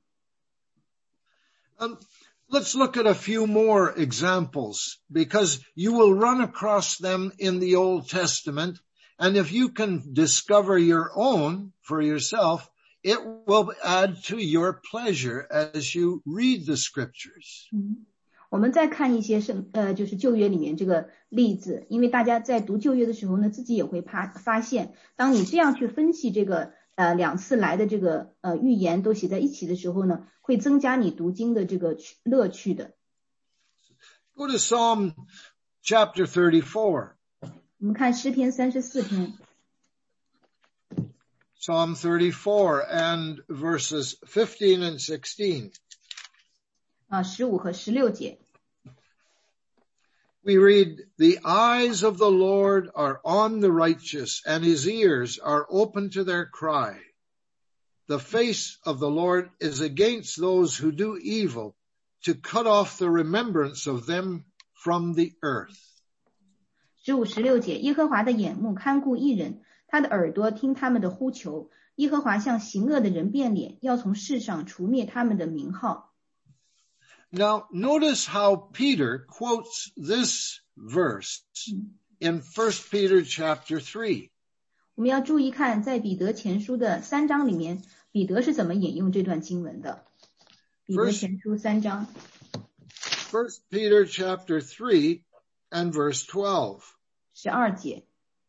Let's look at a few more examples, because you will run across them in the Old Testament, and if you can discover your own for yourself, it will add to your pleasure as you read the scriptures. 我们再看一些就是旧约里面这个例子，因为大家在读旧约的时候呢，自己也会发现，当你这样去分析这个两次来的这个预言都写在一起的时候呢，会增加你读经的这个乐趣的。 Go to Psalm chapter 34. 我们看诗篇34篇。 Psalm 34 and verses 15 and 16. 15和16节。 We read, "The eyes of the Lord are on the righteous, and his ears are open to their cry. The face of the Lord is against those who do evil, to cut off the remembrance of them from the earth." 15、16节，耶和华的眼目看顾义人，他的耳朵听他们的呼求。耶和华向行恶的人变脸，要从世上除灭他们的名号。 Now, notice how Peter quotes this verse in 1 Peter chapter 3. 我们要注意看，在彼得前书的3章里面，彼得是怎么引用这段经文的。彼得前书3章。 1 Peter chapter 3 and verse 12. 12节。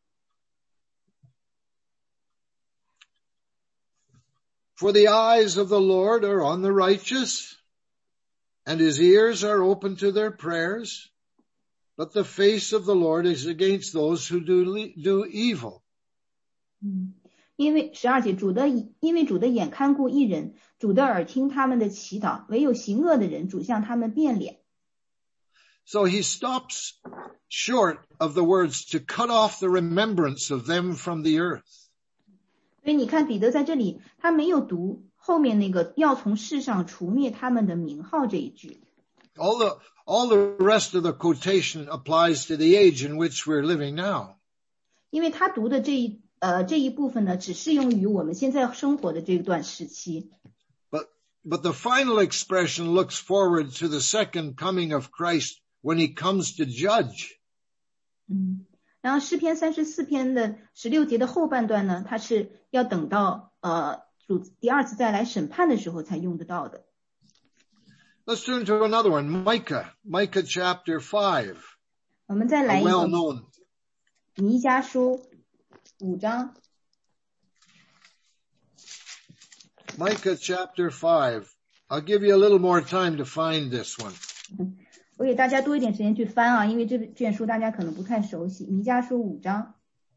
For the eyes of the Lord are on the righteous, and his ears are open to their prayers, but the face of the Lord is against those who do evil. 因为12节，因为主的眼看顾义人，主的耳听他们的祈祷，唯有行恶的人，主向他们变脸。 So he stops short of the words to cut off the remembrance of them from the earth. 所以你看彼得在这里，他没有读后面那个要从世上除灭他们的名号这一句。 All the rest of the quotation applies to the age in which we're living now. 因为他读的这一部分呢，只适用于我们现在生活的这段时期。 But the final expression looks forward to the second coming of Christ when he comes to judge. 然后诗篇34篇的16节的后半段呢，它是要等到主第二次再来审判的时候才用得到的。 Let's turn to another one, Micah chapter 5. 我们再来一个 well-known. 弥迦书5章。 Micah chapter 5. I'll give you a little more time to find this one. 我给大家多一点时间去翻啊，因为这卷书大家可能不太熟悉。弥迦书5章。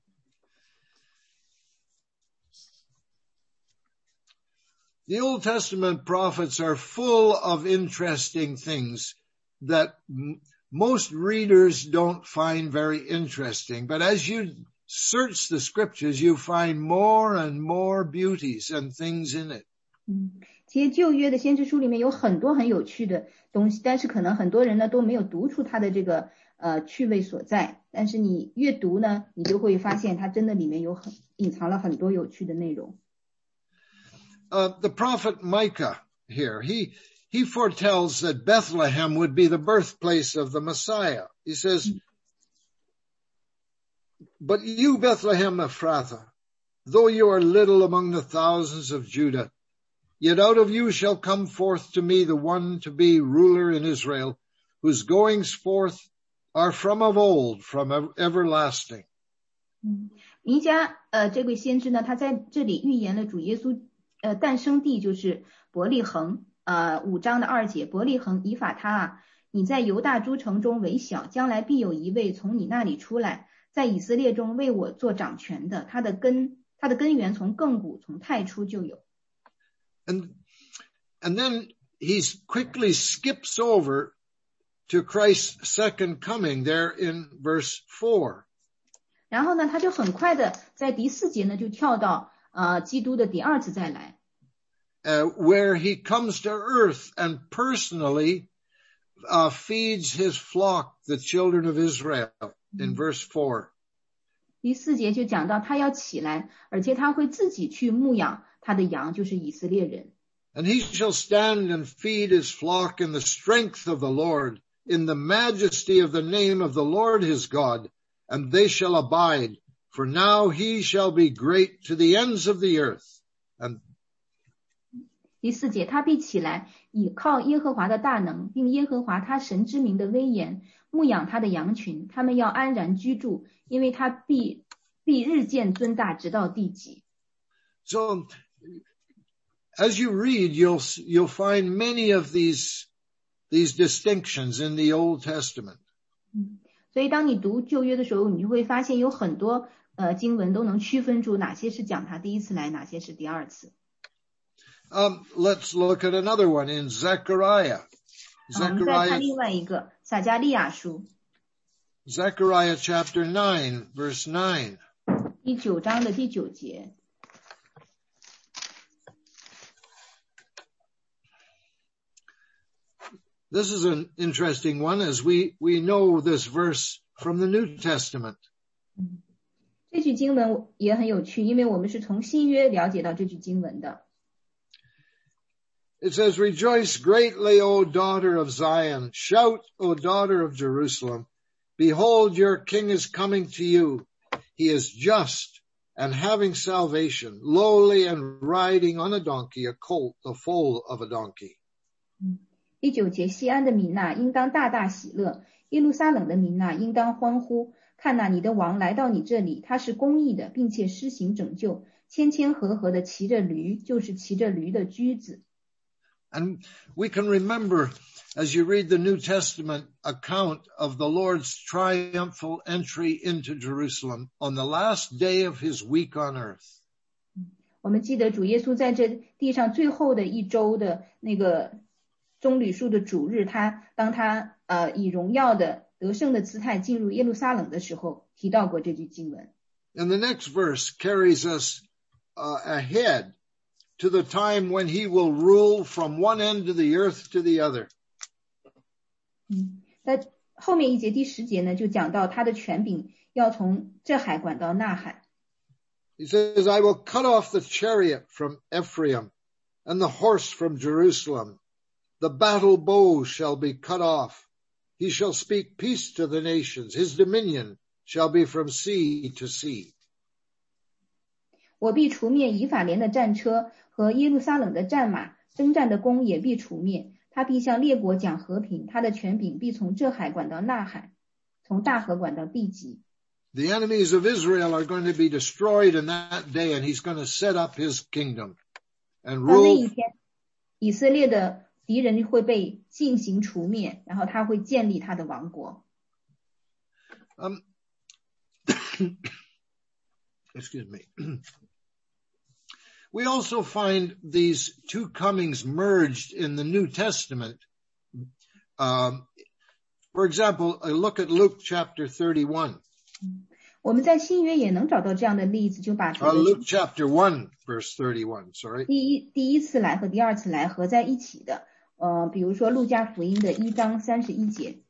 The Old Testament prophets are full of interesting things that most readers don't find very interesting. But as you search the scriptures, you find more and more beauties and things in it. 其实旧约的先知书里面有很多很有趣的东西，但是可能很多人呢都没有读出它的这个趣味所在。但是你越读呢，你就会发现它真的里面有隐藏了很多有趣的内容。 The prophet Micah here, he foretells that Bethlehem would be the birthplace of the Messiah. He says, "But you, Bethlehem Ephrathah, though you are little among the thousands of Judah, yet out of you shall come forth to me the one to be ruler in Israel, whose goings forth are from of old, from everlasting." 弥迦这位先知呢，他在这里预言了主耶稣诞生地就是伯利恒，5章的2节，伯利恒以法他啊，你在犹大诸城中为小，将来必有一位从你那里出来，在以色列中为我做掌权的，他的根源从亘古从太初就有。 And then he quickly skips over to Christ's second coming there in verse 4. 然后呢，他就很快的在第4节呢就跳到基督的第二次再来。 Where he comes to earth and personally feeds his flock, the children of Israel, in verse 4. 第4节就讲到他要起来，而且他会自己去牧养他的羊，就是以色列人。 And he shall stand and feed his flock in the strength of the Lord, in the majesty of the name of the Lord his God, and they shall abide, for now he shall be great to the ends of the earth. And 第4节，他必起来，倚靠耶和华的大能，并耶和华他神之名的威严，牧养他的羊群，他们要安然居住，因为他必日渐尊大，直到地极。 So, as you read, you'll find many of these distinctions in the Old Testament. 所以当你读旧约的时候，你就会发现有很多经文都能区分出哪些是讲他第一次来，哪些是第二次。 Let's look at another one in Zechariah. 我们再看另外一个撒迦利亚书。 Zechariah chapter 9, verse 9. 第9章的第9节。 This is an interesting one, as we know this verse from the New Testament. 这句经文也很有趣，因为我们是从新约了解到这句经文的。 It says, Rejoice greatly, O daughter of Zion. Shout, O daughter of Jerusalem. Behold, your king is coming to you. He is just and having salvation, lowly and riding on a donkey, a colt, the foal of a donkey. 第9节，西安的民哪，应当大大喜乐；耶路撒冷的民哪，应当欢呼。看哪，你的王来到你这里，他是公义的，并且施行拯救，谦谦和和的骑着驴，就是骑着驴的驹子。 And we can remember, as you read the New Testament account of the Lord's triumphal entry into Jerusalem on the last day of his week on earth. 我们记得主耶稣在这地上最后的一周的那个棕榈树的主日，当他以荣耀的得胜的姿态进入耶路撒冷的时候，提到过这句经文。 And the next verse carries us ahead to the time when he will rule from one end of the earth to the other. 在后面一节第10节呢，就讲到他的权柄要从这海管到那海。 He says, I will cut off the chariot from Ephraim and the horse from Jerusalem. The battle bow shall be cut off. He shall speak peace to the nations. His dominion shall be from sea to sea. 我必除灭以法莲的战车和耶路撒冷的战马，征战的弓也必除灭。他必向列国讲和平，他的权柄必从这海管到那海，从大河管到地极。 The enemies of Israel are going to be destroyed in that day, and he's going to set up his kingdom and 到那 rule. 一天，以色列的敌人会被进行除灭，然后他会建立他的王国。 Excuse me. We also find these two comings merged in the New Testament. For example, look at Luke chapter 31. 我们在新约也能找到这样的例子，就把 Luke chapter 1, verse 31, sorry. 第一次来和第二次来合在一起的。比如说路加福音的1章31节。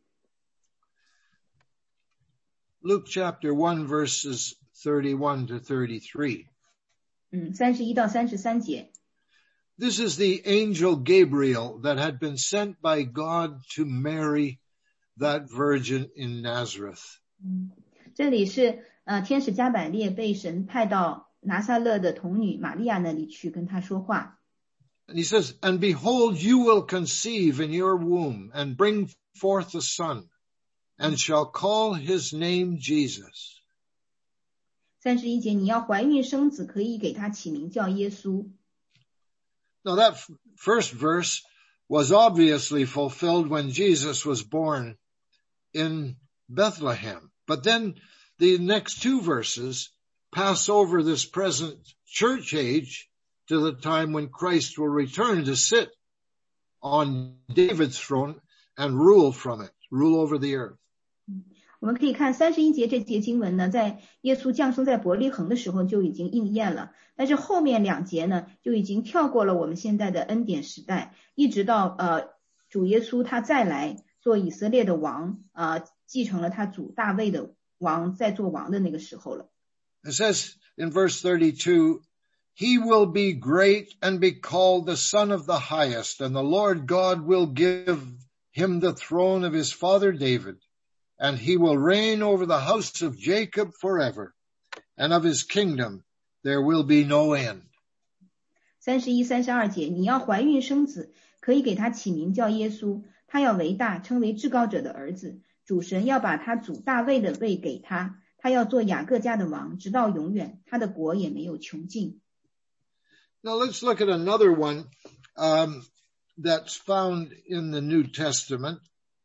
Luke chapter 1, verses 31 to 33. 31到33节。 This is the angel Gabriel that had been sent by God to Mary, that virgin in Nazareth. 这里是天使加百列被神派到拿撒勒的童女玛利亚那里去跟她说话。 And he says, And behold, you will conceive in your womb and bring forth a son, and shall call his name Jesus. 31节，你要怀孕生子，可以给他起名叫耶稣。 Now that first verse was obviously fulfilled when Jesus was born in Bethlehem. But then the next two verses pass over this present church age to the time when Christ will return to sit on David's throne and rule from it, rule over the earth. 我们可以看31节这节经文呢，在耶稣降生在伯利恒的时候就已经应验了，但是后面2节呢就已经跳过了我们现在的恩典时代，一直到主耶稣他再来做以色列的王，继承了他主大卫的王，在做王的那个时候了。 It says in verse 32, He will be great and be called the Son of the Highest, and the Lord God will give him the throne of his father David, and he will reign over the house of Jacob forever, and of his kingdom there will be no end. 31、32节，你要怀孕生子，可以给他起名叫耶稣，他要为大，称为至高者的儿子。主神要把他主大卫的位给他，他要做雅各家的王，直到永远，他的国也没有穷尽。 Now let's look at another one that's found in the New Testament.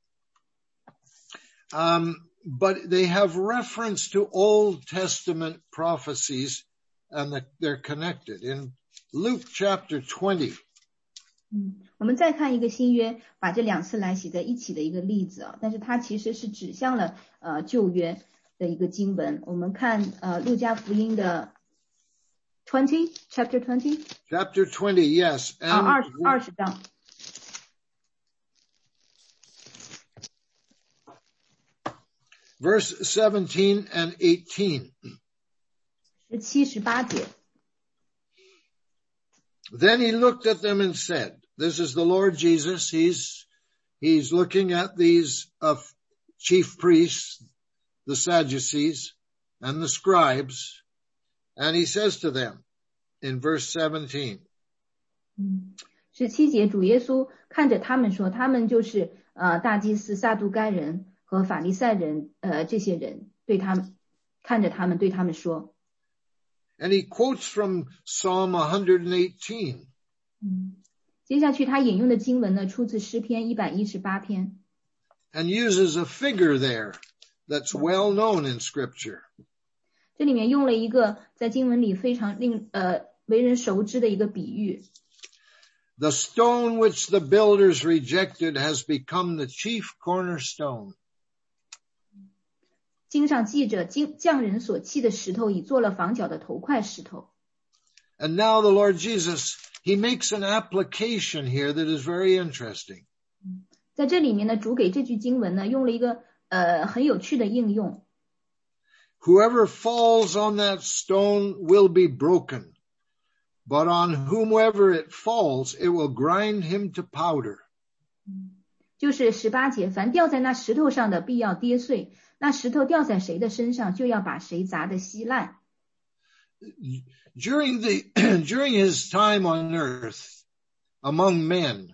But they have reference to Old Testament prophecies, and they're connected. In Luke chapter 20. 我们再看一个新约，把这两次来写在一起的一个例子啊，但是它其实是指向了旧约的一个经文。我们看路加福音的 chapter 20. Chapter 20, yes. 20章。 Verse 17 and 18. 17、18节。 Then he looked at them and said, this is the Lord Jesus. He's looking at these chief priests, the Sadducees, and the scribes, and he says to them in verse 17. 17节，主耶稣看着他们说，他们就是大祭司、撒都该人和法利赛人，这些人对他们看着他们对他们说。 And he quotes from Psalm 118. 接下去他引用的经文呢，出自诗篇118篇。 And uses a figure there that's well known in Scripture. 这里面用了一个在经文里非常为人熟知的一个比喻。 The stone which the builders rejected has become the chief cornerstone. 经上记着，匠人所弃的石头已做了房角的头块石头。 And now the Lord Jesus, he makes an application here that is very interesting. 在这里面呢，主给这句经文呢用了一个很有趣的应用。 Whoever falls on that stone will be broken, but on whomever it falls, it will grind him to powder. 就是18节，凡掉在那石头上的必要跌碎，那石头掉在谁的身上，就要把谁砸得稀烂。 During his time on earth, among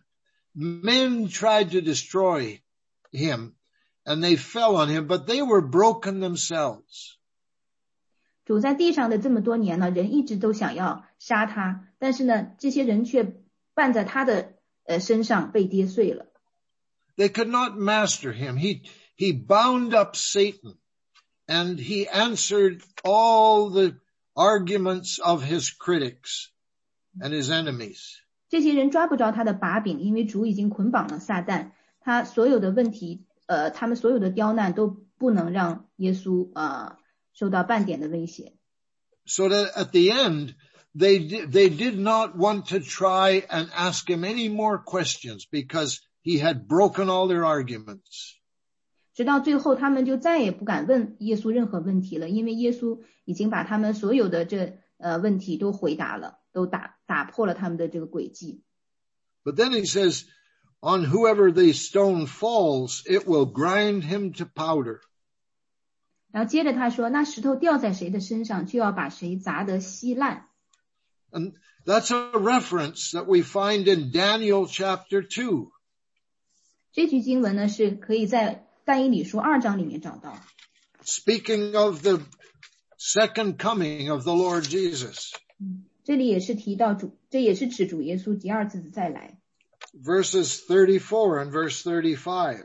men tried to destroy him, and they fell on him, but they were broken themselves. 主在地上的这么多年呢，人一直都想要杀他，但是呢，这些人却绊在他的身上被跌碎了。 They could not master him. He bound up Satan, and he answered all the arguments of his critics and his enemies. 这些人抓不着他的把柄，因为主已经捆绑了撒旦，他所有的问题，他们所有的刁难都不能让耶稣受到半点的威胁。 So that at the end, they did not want to try and ask him any more questions because he had broken all their arguments. 直到最后，他们就再也不敢问耶稣任何问题了，因为耶稣已经把他们所有的问题都回答了，都打破了他们的这个诡计。 But then he says, on whoever the stone falls, it will grind him to powder. 然后接着他说，那石头掉在谁的身上，就要把谁砸得稀烂。 And that's a reference that we find in Daniel chapter 2. 这句经文呢，是可以在但以理书2章里面找到。 Speaking of the second coming of the Lord Jesus. 这里也是提到这也是指主耶稣第二次再来。 Verses 34 and verse 35.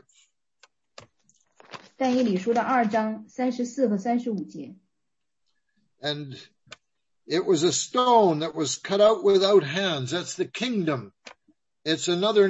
但以理书的2章34和35节。 And it was a stone that was cut out without hands. That's the kingdom. It's another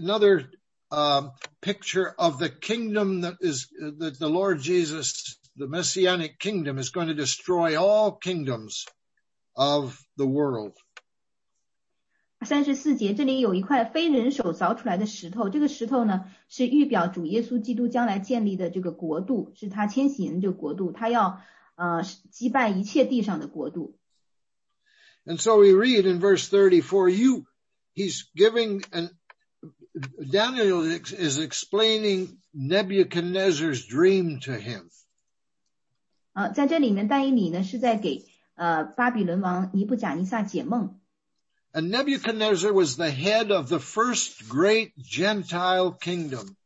picture of the kingdom that the Lord Jesus, the Messianic kingdom, is going to destroy all kingdoms of the world. 34节，这里有一块非人手凿出来的石头，这个石头呢是预表主耶稣基督将来建立的这个国度，是他迁徙人这个国度，他要击败一切地上的国度。 And so we read in verse 34, he's giving Daniel is explaining Nebuchadnezzar's dream to him. 在这里面但以理呢是在给巴比伦王尼布甲尼撒解梦。 And Nebuchadnezzar was the head of the first great Gentile kingdom.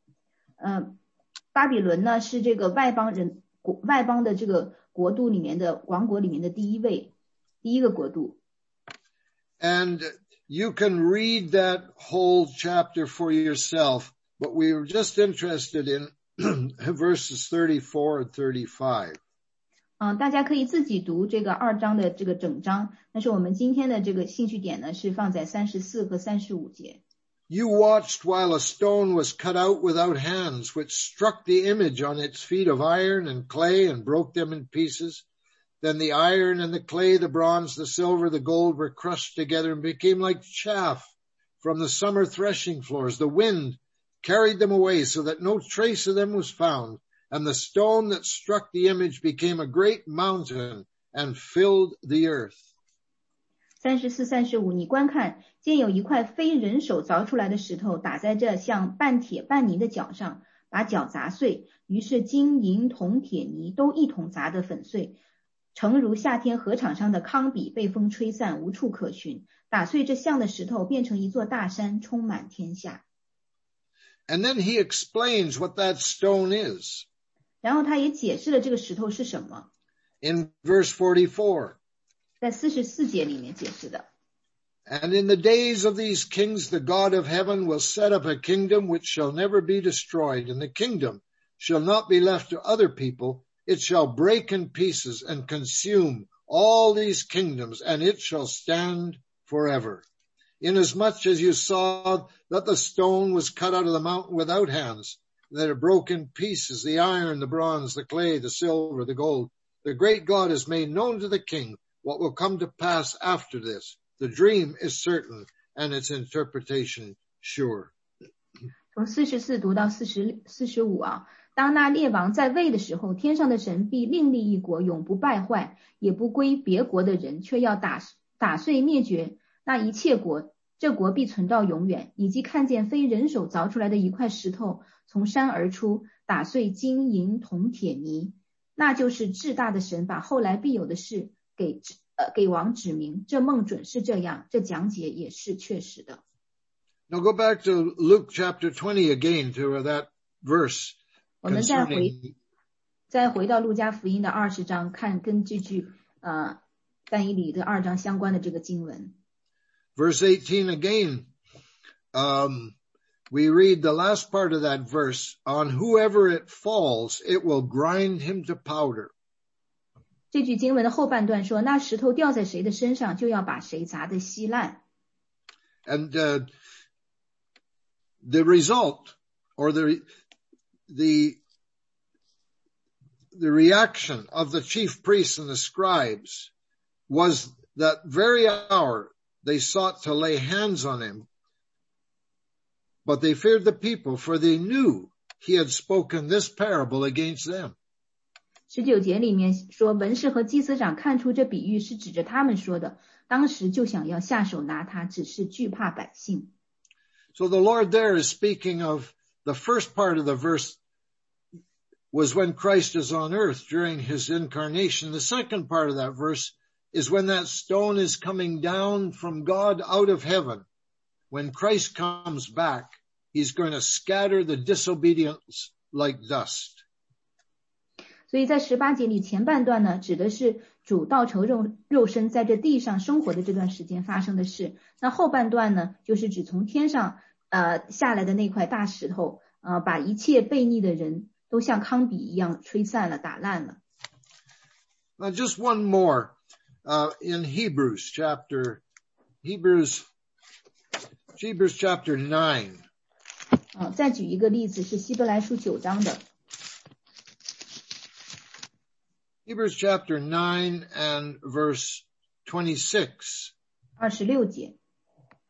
巴比伦呢是这个外邦的这个国度里面的王国里面的第一个国度。 And you can read that whole chapter for yourself, but we were just interested in verses 34 and 35. 大家可以自己读这个2章的这个整章，但是我们今天的这个兴趣点呢是放在34和35节。 You watched while a stone was cut out without hands, which struck the image on its feet of iron and clay and broke them in pieces. Then the iron and the clay, the bronze, the silver, the gold were crushed together and became like chaff from the summer threshing floors. The wind carried them away so that no trace of them was found. And the stone that struck the image became a great mountain and filled the earth. 34、35，你观看，见有一块非人手凿出来的石头打在这像半铁半泥的脚上，把脚砸碎，于是金银铜铁泥都一同砸得粉碎，诚如夏天禾场上的糠秕被风吹散，无处可寻。打碎这像的石头，变成一座大山，充满天下。 And then he explains what that stone is. 然后他也解释了这个石头是什么。 In verse 44. 在44节里面解释的。 And in the days of these kings, the God of heaven will set up a kingdom which shall never be destroyed, and the kingdom shall not be left to other people. It shall break in pieces and consume all these kingdoms, and it shall stand forever. Inasmuch as you saw that the stone was cut out of the mountain without hands, that it broke in pieces, the iron, the bronze, the clay, the silver, the gold, the great God has made known to the king what will come to pass after this. The dream is certain, and its interpretation sure. 从44读到45啊，当那列王在位的时候，天上的神必另立一国，永不败坏，也不归别国的人，却要打碎灭绝那一切国，这国必存到永远。以及看见非人手凿出来的一块石头从山而出，打碎金银铜铁泥，那就是至大的神把后来必有的事给王指明，这梦准是这样，这讲解也是确实的。 Now go back to Luke chapter 20 again to that verse. 我们再回到路加福音的20章，看跟这句但以理的2章相关的这个经文。 Verse 18 again, we read the last part of that verse. On whoever it falls, it will grind him to powder. 这句经文的后半段说，那石头掉在谁的身上，就要把谁砸得稀烂。 And the result, or the reaction of the chief priests and the scribes was that very hour they sought to lay hands on him, but they feared the people, for they knew he had spoken this parable against them. 19节里面说，文士和祭司长看出这比喻是指着他们说的，当时就想要下手拿他，只是惧怕百姓。 So the Lord there is speaking of the first part of the verse was when Christ is on earth during his incarnation. The second part of that verse is when that stone is coming down from God out of heaven. When Christ comes back, he's going to scatter the disobedience like dust. 所以在18节里前半段呢，指的是主道成肉身在这地上生活的这段时间发生的事。那后半段呢，就是指从天上下来的那块大石头，把一切悖逆的人都像糠秕一样吹散了，打烂了。 Now just one more in Hebrews chapter 9. 再举一个例子，是希伯来书9章的。 Hebrews chapter 9 and verse 26. 26节。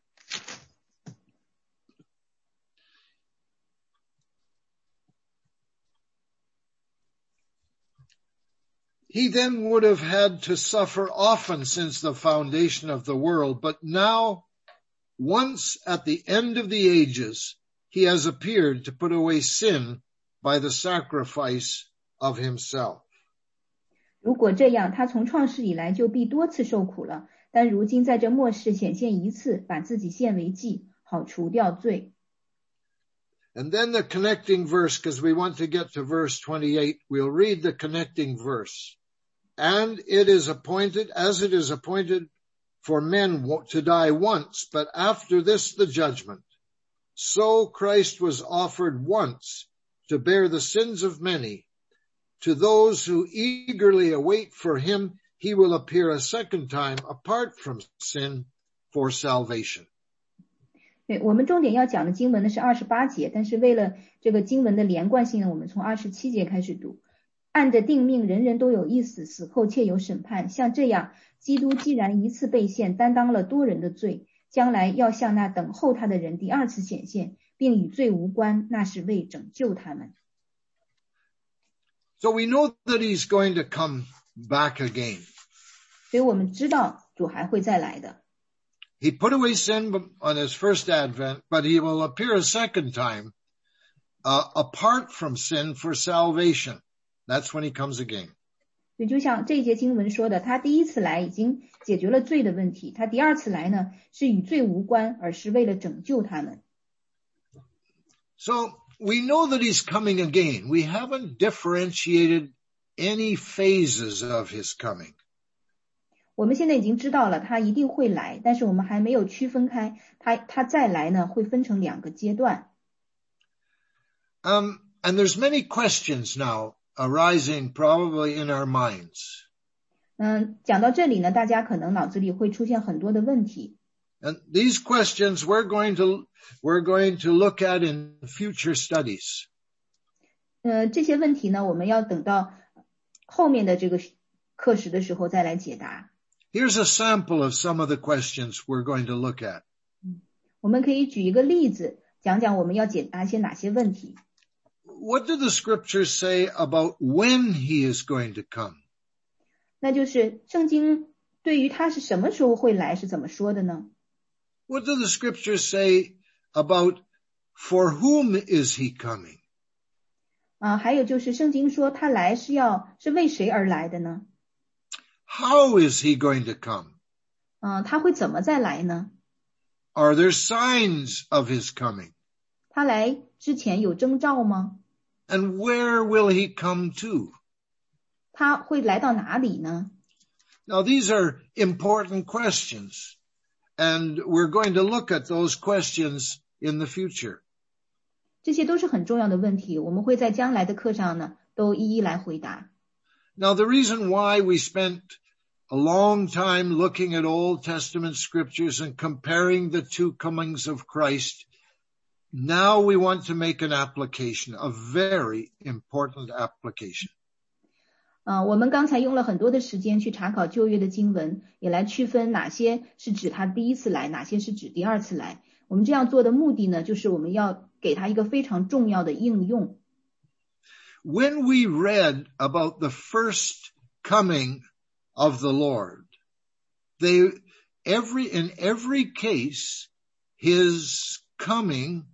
He then would have had to suffer often since the foundation of the world, but now, once at the end of the ages, he has appeared to put away sin by the sacrifice of himself. 如果这样，他从创世以来就必多次受苦了，但如今在这末世显现一次，把自己献为祭，好除掉罪。 And then the connecting verse, because we want to get to verse 28, we'll read the connecting verse. And it is appointed, as it is appointed for men to die once, but after this the judgment. So Christ was offered once to bear the sins of many. To those who eagerly await for him, he will appear a second time apart from sin for salvation. 对，我们重点要讲的经文呢是28节，但是为了这个经文的连贯性呢，我们从27节开始读。按着定命，人人都有一死，死后且有审判。像这样，基督既然一次被献，担当了多人的罪，将来要向那等候他的人第二次显现，并与罪无关，那是为拯救他们。 So we know that he's going to come back again. 所以我们知道主还会再来的。 He put away sin on his first advent, but he will appear a second time, apart from sin for salvation. That's when he comes again. 所以就像这一节经文说的，他第一次来已经解决了罪的问题，他第二次来呢是与罪无关，而是为了拯救他们。 So we know that he's coming again. We haven't differentiated any phases of his coming. 我们现在已经知道了他一定会来，但是我们还没有区分开他再来呢会分成两个阶段。 And there's many questions now arising probably in our minds. 讲到这里呢，大家可能脑子里会出现很多的问题。 And these questions we're going to look at in future studies. 这些问题呢，我们要等到后面的这个课时的时候再来解答。 Here's a sample of some of the questions we're going to look at. 我们可以举一个例子，讲讲我们要解答些哪些问题。 What do the scriptures say about when he is going to come? 那就是圣经对于他是什么时候会来是怎么说的呢？ What do the scriptures say about for whom is he coming? 还有就是圣经说他来是为谁而来的呢？ How is he going to come? 他会怎么再来呢？ Are there signs of his coming? 他来之前有征兆吗？ And where will he come to? 他会来到哪里呢？ Now these are important questions, and we're going to look at those questions in the future. 这些都是很重要的问题，我们会在将来的课上呢都一一来回答。 Now the reason why we spent a long time looking at Old Testament scriptures and comparing the two comings of Christ, now we want to make an application, a very important application. 我们刚才用了很多的时间去查考旧约的经文，也来区分哪些是指他第一次来，哪些是指第二次来。我们这样做的目的呢，就是我们要给他一个非常重要的应用。 When we read about the first coming of the Lord, in every case, his coming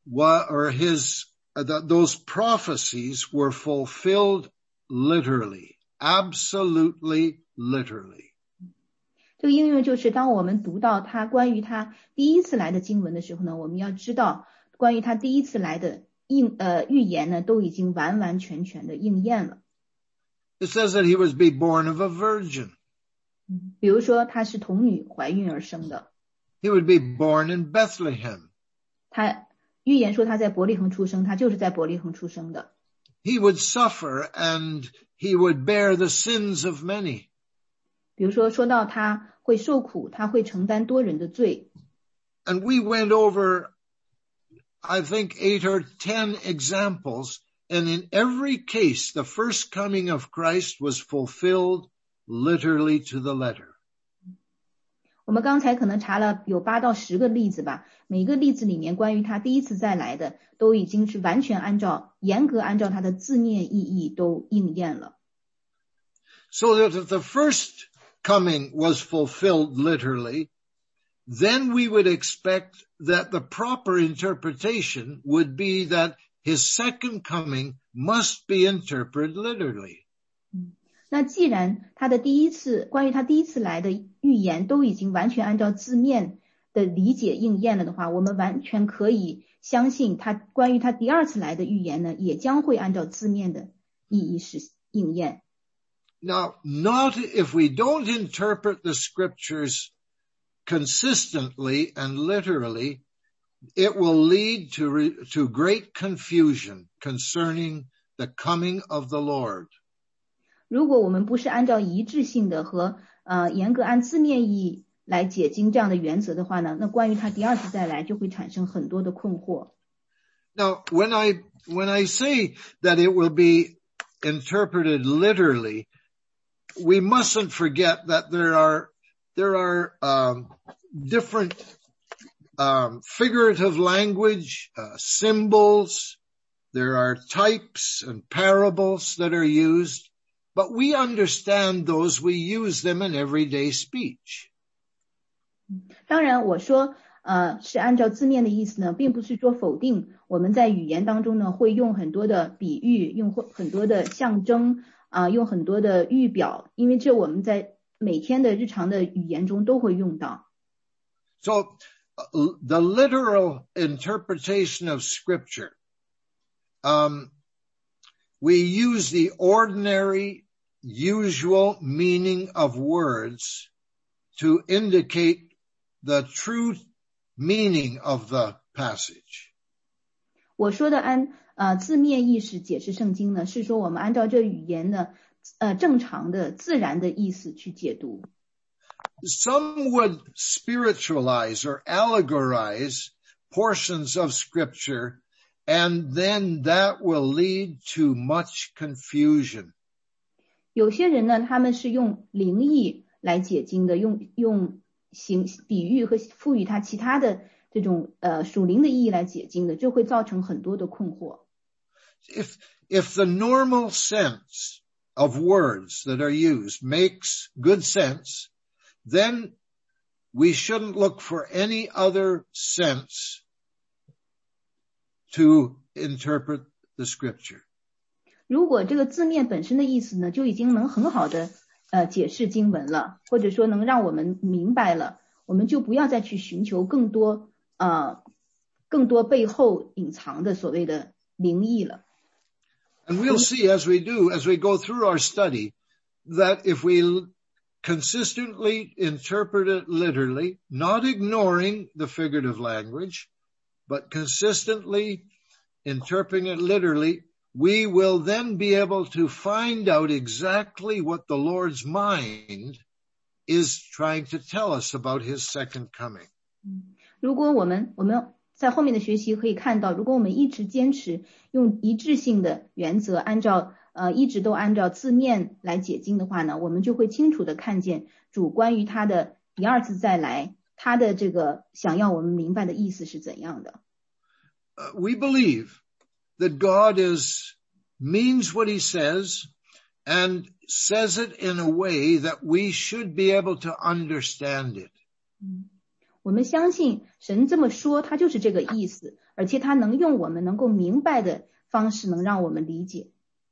those prophecies were fulfilled literally, absolutely literally. 这个应用就是当我们读到关于他第一次来的经文的时候呢，我们要知道关于他第一次来的预言呢，都已经完完全全的应验了。 It says that he was be born of a virgin. 比如说他是童女怀孕而生的。 He would be born in Bethlehem. 他预言说他在伯利恒出生，他就是在伯利恒出生的。 He would suffer and he would bear the sins of many. 比如说到他会受苦，他会承担多人的罪。 And we went over, I think, 8 or 10 examples, and in every case, the first coming of Christ was fulfilled literally to the letter. 我们刚才可能查了有8到10个例子吧，每个例子里面关于他第一次再来的，都已经是完全严格按照他的字面意义都应验了。 So that if the first coming was fulfilled literally, then we would expect that the proper interpretation would be that his second coming must be interpreted literally. 那既然关于他第一次来的预言都已经完全按照字面的理解应验了的话，我们完全可以相信关于他第二次来的预言呢，也将会按照字面的意义应验。 Now, not if we don't interpret the scriptures consistently and literally, it will lead to great confusion concerning the coming of the Lord. 如果我们不是按照一致性的和严格按字面意义来解经这样的原则的话呢，那关于他第二次再来就会产生很多的困惑。 Now, when I say that it will be interpreted literally, we mustn't forget that there are different figurative language, symbols, there are types and parables that are used, but we understand those, we use them in everyday speech. 当然我说是按照字面的意思呢，并不是说否定我们在语言当中呢会用很多的比喻，用很多的象征用很多的预表，因为这我们在每天的日常的语言中都会用到。 So the literal interpretation of scripture, we use the ordinary, usual meaning of words to indicate the true meaning of the passage. 我说的按字面意思解释圣经呢，是说我们按照这语言的正常的自然的意思去解读。 Some would spiritualize or allegorize portions of scripture, and then that will lead to much confusion. 有些人呢，他们是用灵意来解经的，用比喻和赋予它其他的这种属灵的意义来解经的，这会造成很多的困惑。 If the normal sense of words that are used makes good sense, then we shouldn't look for any other sense to interpret the scripture. 如果这个字面本身的意思呢，就已经能很好的解释经文了，或者说能让我们明白了，我们就不要再去寻求更多背后隐藏的所谓的灵意了。 And we'll see as we go through our study, that if we consistently interpret it literally, not ignoring the figurative language, but consistently interpreting it literally, we will then be able to find out exactly what the Lord's mind is trying to tell us about his second coming. 如果我们在后面的学习可以看到，如果我们一直坚持用一致性的原则，一直都按照字面来解经的话呢，我们就会清楚的看见主关于他的第二次再来，他的这个想要我们明白的意思是怎样的。 We believe that God means what he says and says it in a way that we should be able to understand it. 我们相信神这么说，他就是这个意思，而且他能用我们能够明白的方式能让我们理解。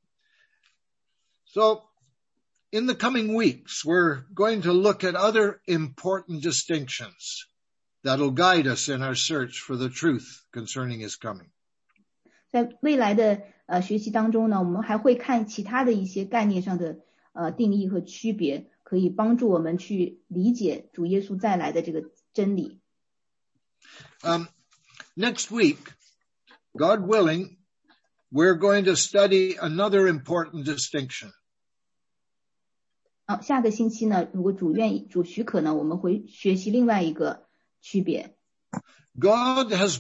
So, in the coming weeks, we're going to look at other important distinctions that'll guide us in our search for the truth concerning his coming. 在未来的学习当中呢，我们还会看其他的一些概念上的定义和区别，可以帮助我们去理解主耶稣再来的这个真理。 Next week, God willing, we're going to study another important distinction. 下个星期呢，如果主许可呢，我们会学习另外一个区别。 God has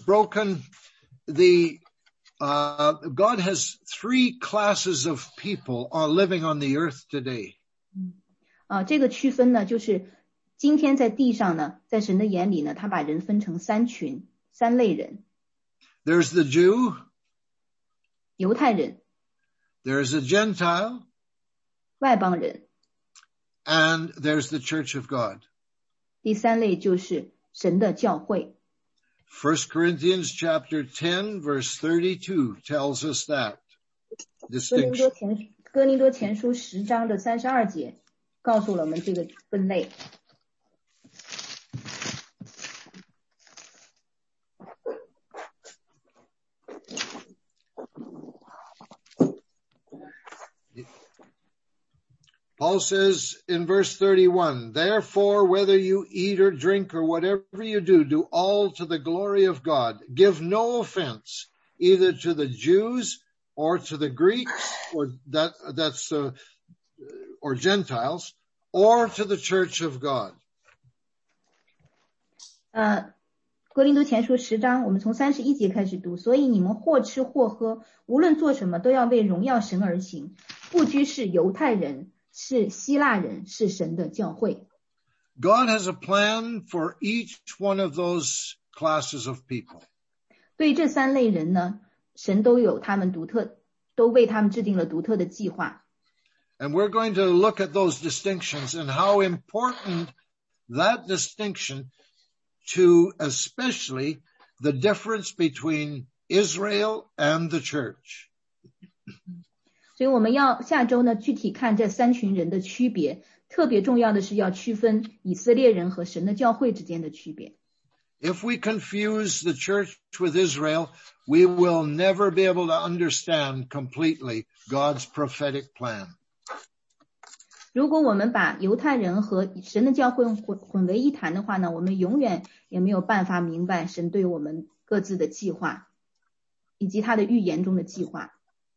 three classes of people living on the earth today. 这个区分呢，就是今天在地上呢，在神的眼里呢，他把人分成三类人。 There's the Jew. 犹太人。 There's a Gentile. 外邦人。 and there's the church of God. 第三类就是神的教会。 1 Corinthians chapter 10 verse 32 tells us that distinction. 哥林多前书10章的32节告诉了我们这个分类。 Paul says in verse 31, therefore, whether you eat or drink or whatever you do, do all to the glory of God. Give no offense either to the Jews or to the Greeks or or Gentiles or to the church of God. 哥林多前书10章，我们从31节开始读。所以你们或吃或喝，无论做什么，都要为荣耀神而行，不拘是犹太人，是希腊人，是神的教会。 God has a plan for each one of those classes of people. 对这三类人呢，神都为他们制定了独特的计划。 And we're going to look at those distinctions and how important that distinction to especially the difference between Israel and the church. 所以我们要下周呢具体看这三群人的区别，特别重要的是要区分以色列人和神的教会之间的区别。 If we confuse the church with Israel, we will never be able to understand completely God's prophetic plan. 如果我们把犹太人和神的教会混为一谈的话呢，我们永远也没有办法明白神对我们各自的计划，以及他的预言中的计划。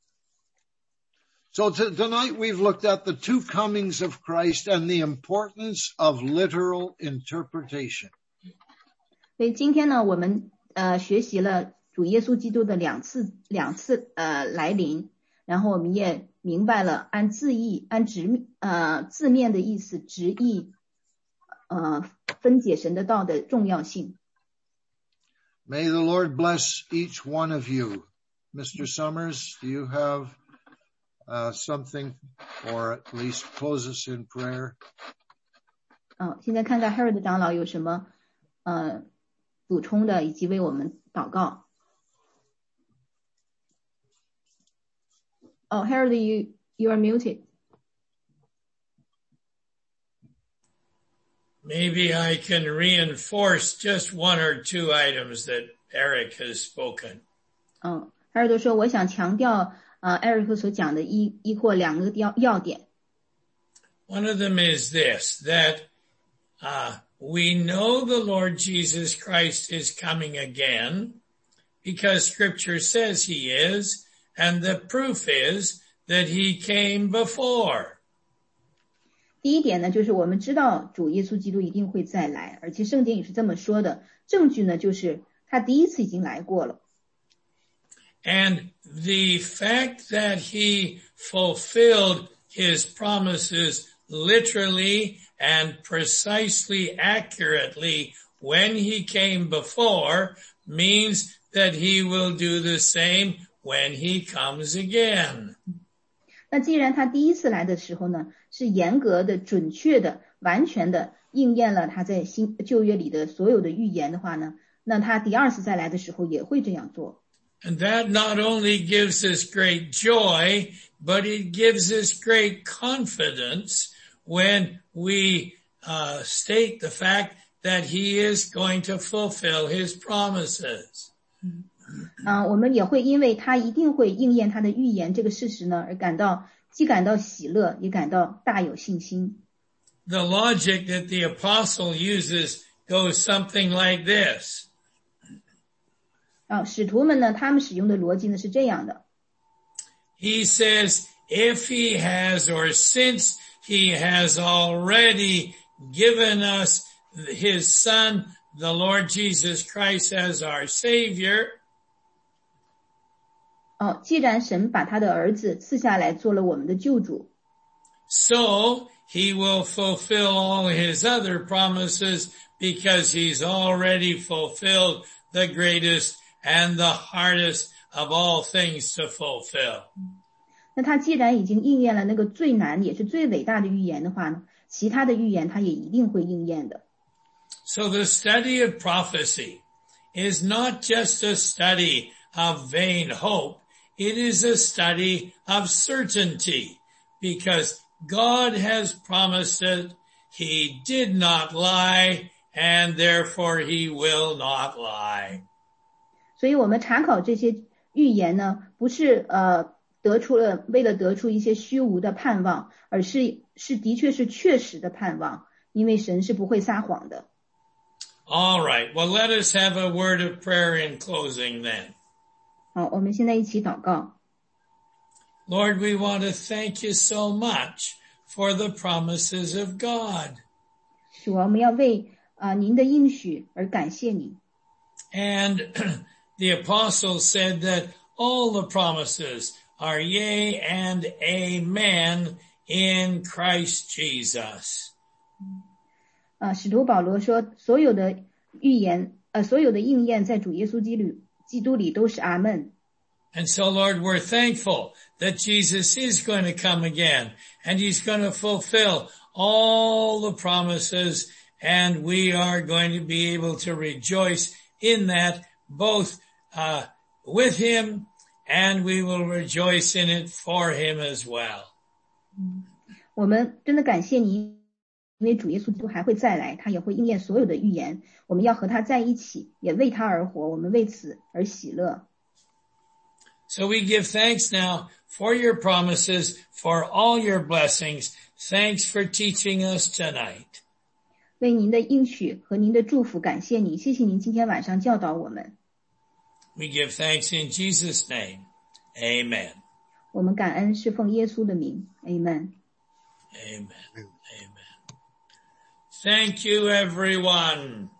So tonight we've looked at the two comings of Christ and the importance of literal interpretation. 所以今天呢，我们学习了主耶稣基督的两次来临，然后我们也明白了按字面的意思直译分解神的道的重要性。 May the Lord bless each one of you. Mr. Summers, do you have something, or at least close us in prayer? 现在看看 Harold 长老有什么补充的，以及为我们祷告。Harold, you are muted. Maybe I can reinforce just one or two items that Eric has spoken. Harold 说，我想强调Eric 所讲的一或两个要点。 One of them is this, that we know the Lord Jesus Christ is coming again because Scripture says he is, and the proof is that he came before. 第一点呢，就是我们知道主耶稣基督一定会再来，而且圣经也是这么说的。证据呢，就是他第一次已经来过了。 And the fact that he fulfilled his promises literally and precisely accurately when he came before means that he will do the same when he comes again. 那既然他第一次来的时候呢，是严格的、准确的、完全的应验了他在旧约里的所有的预言的话呢，那他第二次再来的时候也会这样做。 And that not only gives us great joy, but it gives us great confidence when we state the fact that he is going to fulfill his promises. 我们也会因为他一定会应验他的预言这个事实呢，而既感到喜乐，也感到大有信心。 The logic that the apostle uses goes something like this. 使徒们呢，他们使用的逻辑呢是这样的。 He says, if he has, or since he has already given us his son, the Lord Jesus Christ as our Savior. 既然神把他的儿子赐下来做了我们的救主， So he will fulfill all his other promises because he's already fulfilled the greatest and the hardest of all things to fulfill. 那他既然已经应验了那个最难也是最伟大的预言的话呢， 其他的预言它也一定会应验的。 So the study of prophecy is not just a study of vain hope. It is a study of certainty because God has promised it. He did not lie, and therefore he will not lie. 所以我们查考这些预言呢，不是为了得出一些虚无的盼望，而是的确是确实的盼望，因为神是不会撒谎的。 All right. Well, let us have a word of prayer in closing then. 好，我们现在一起祷告。 Lord, we want to thank you so much for the promises of God. 主啊，我们要为您的应许而感谢你。 And the apostle said that all the promises are yea and amen in Christ Jesus. 使徒保罗说，所有的预言，所有的应验在主耶稣基督里都是阿门。 And so, Lord, we're thankful that Jesus is going to come again and he's going to fulfill all the promises, and we are going to be able to rejoice in that both with him, and we will rejoice in it for him as well. 我们真的感谢你，因为主耶稣基督还会再来，他也会应验所有的预言，我们要和他在一起，也为他而活，我们为此而喜乐。 So we give thanks now for your promises, for all your blessings. Thanks for teaching us tonight. 为您的应许和您的祝福感谢你，谢谢您今天晚上教导我们。 We give thanks in Jesus' name. Amen. 我们感恩是奉耶稣的名 Amen. Amen. Amen. Thank you, everyone.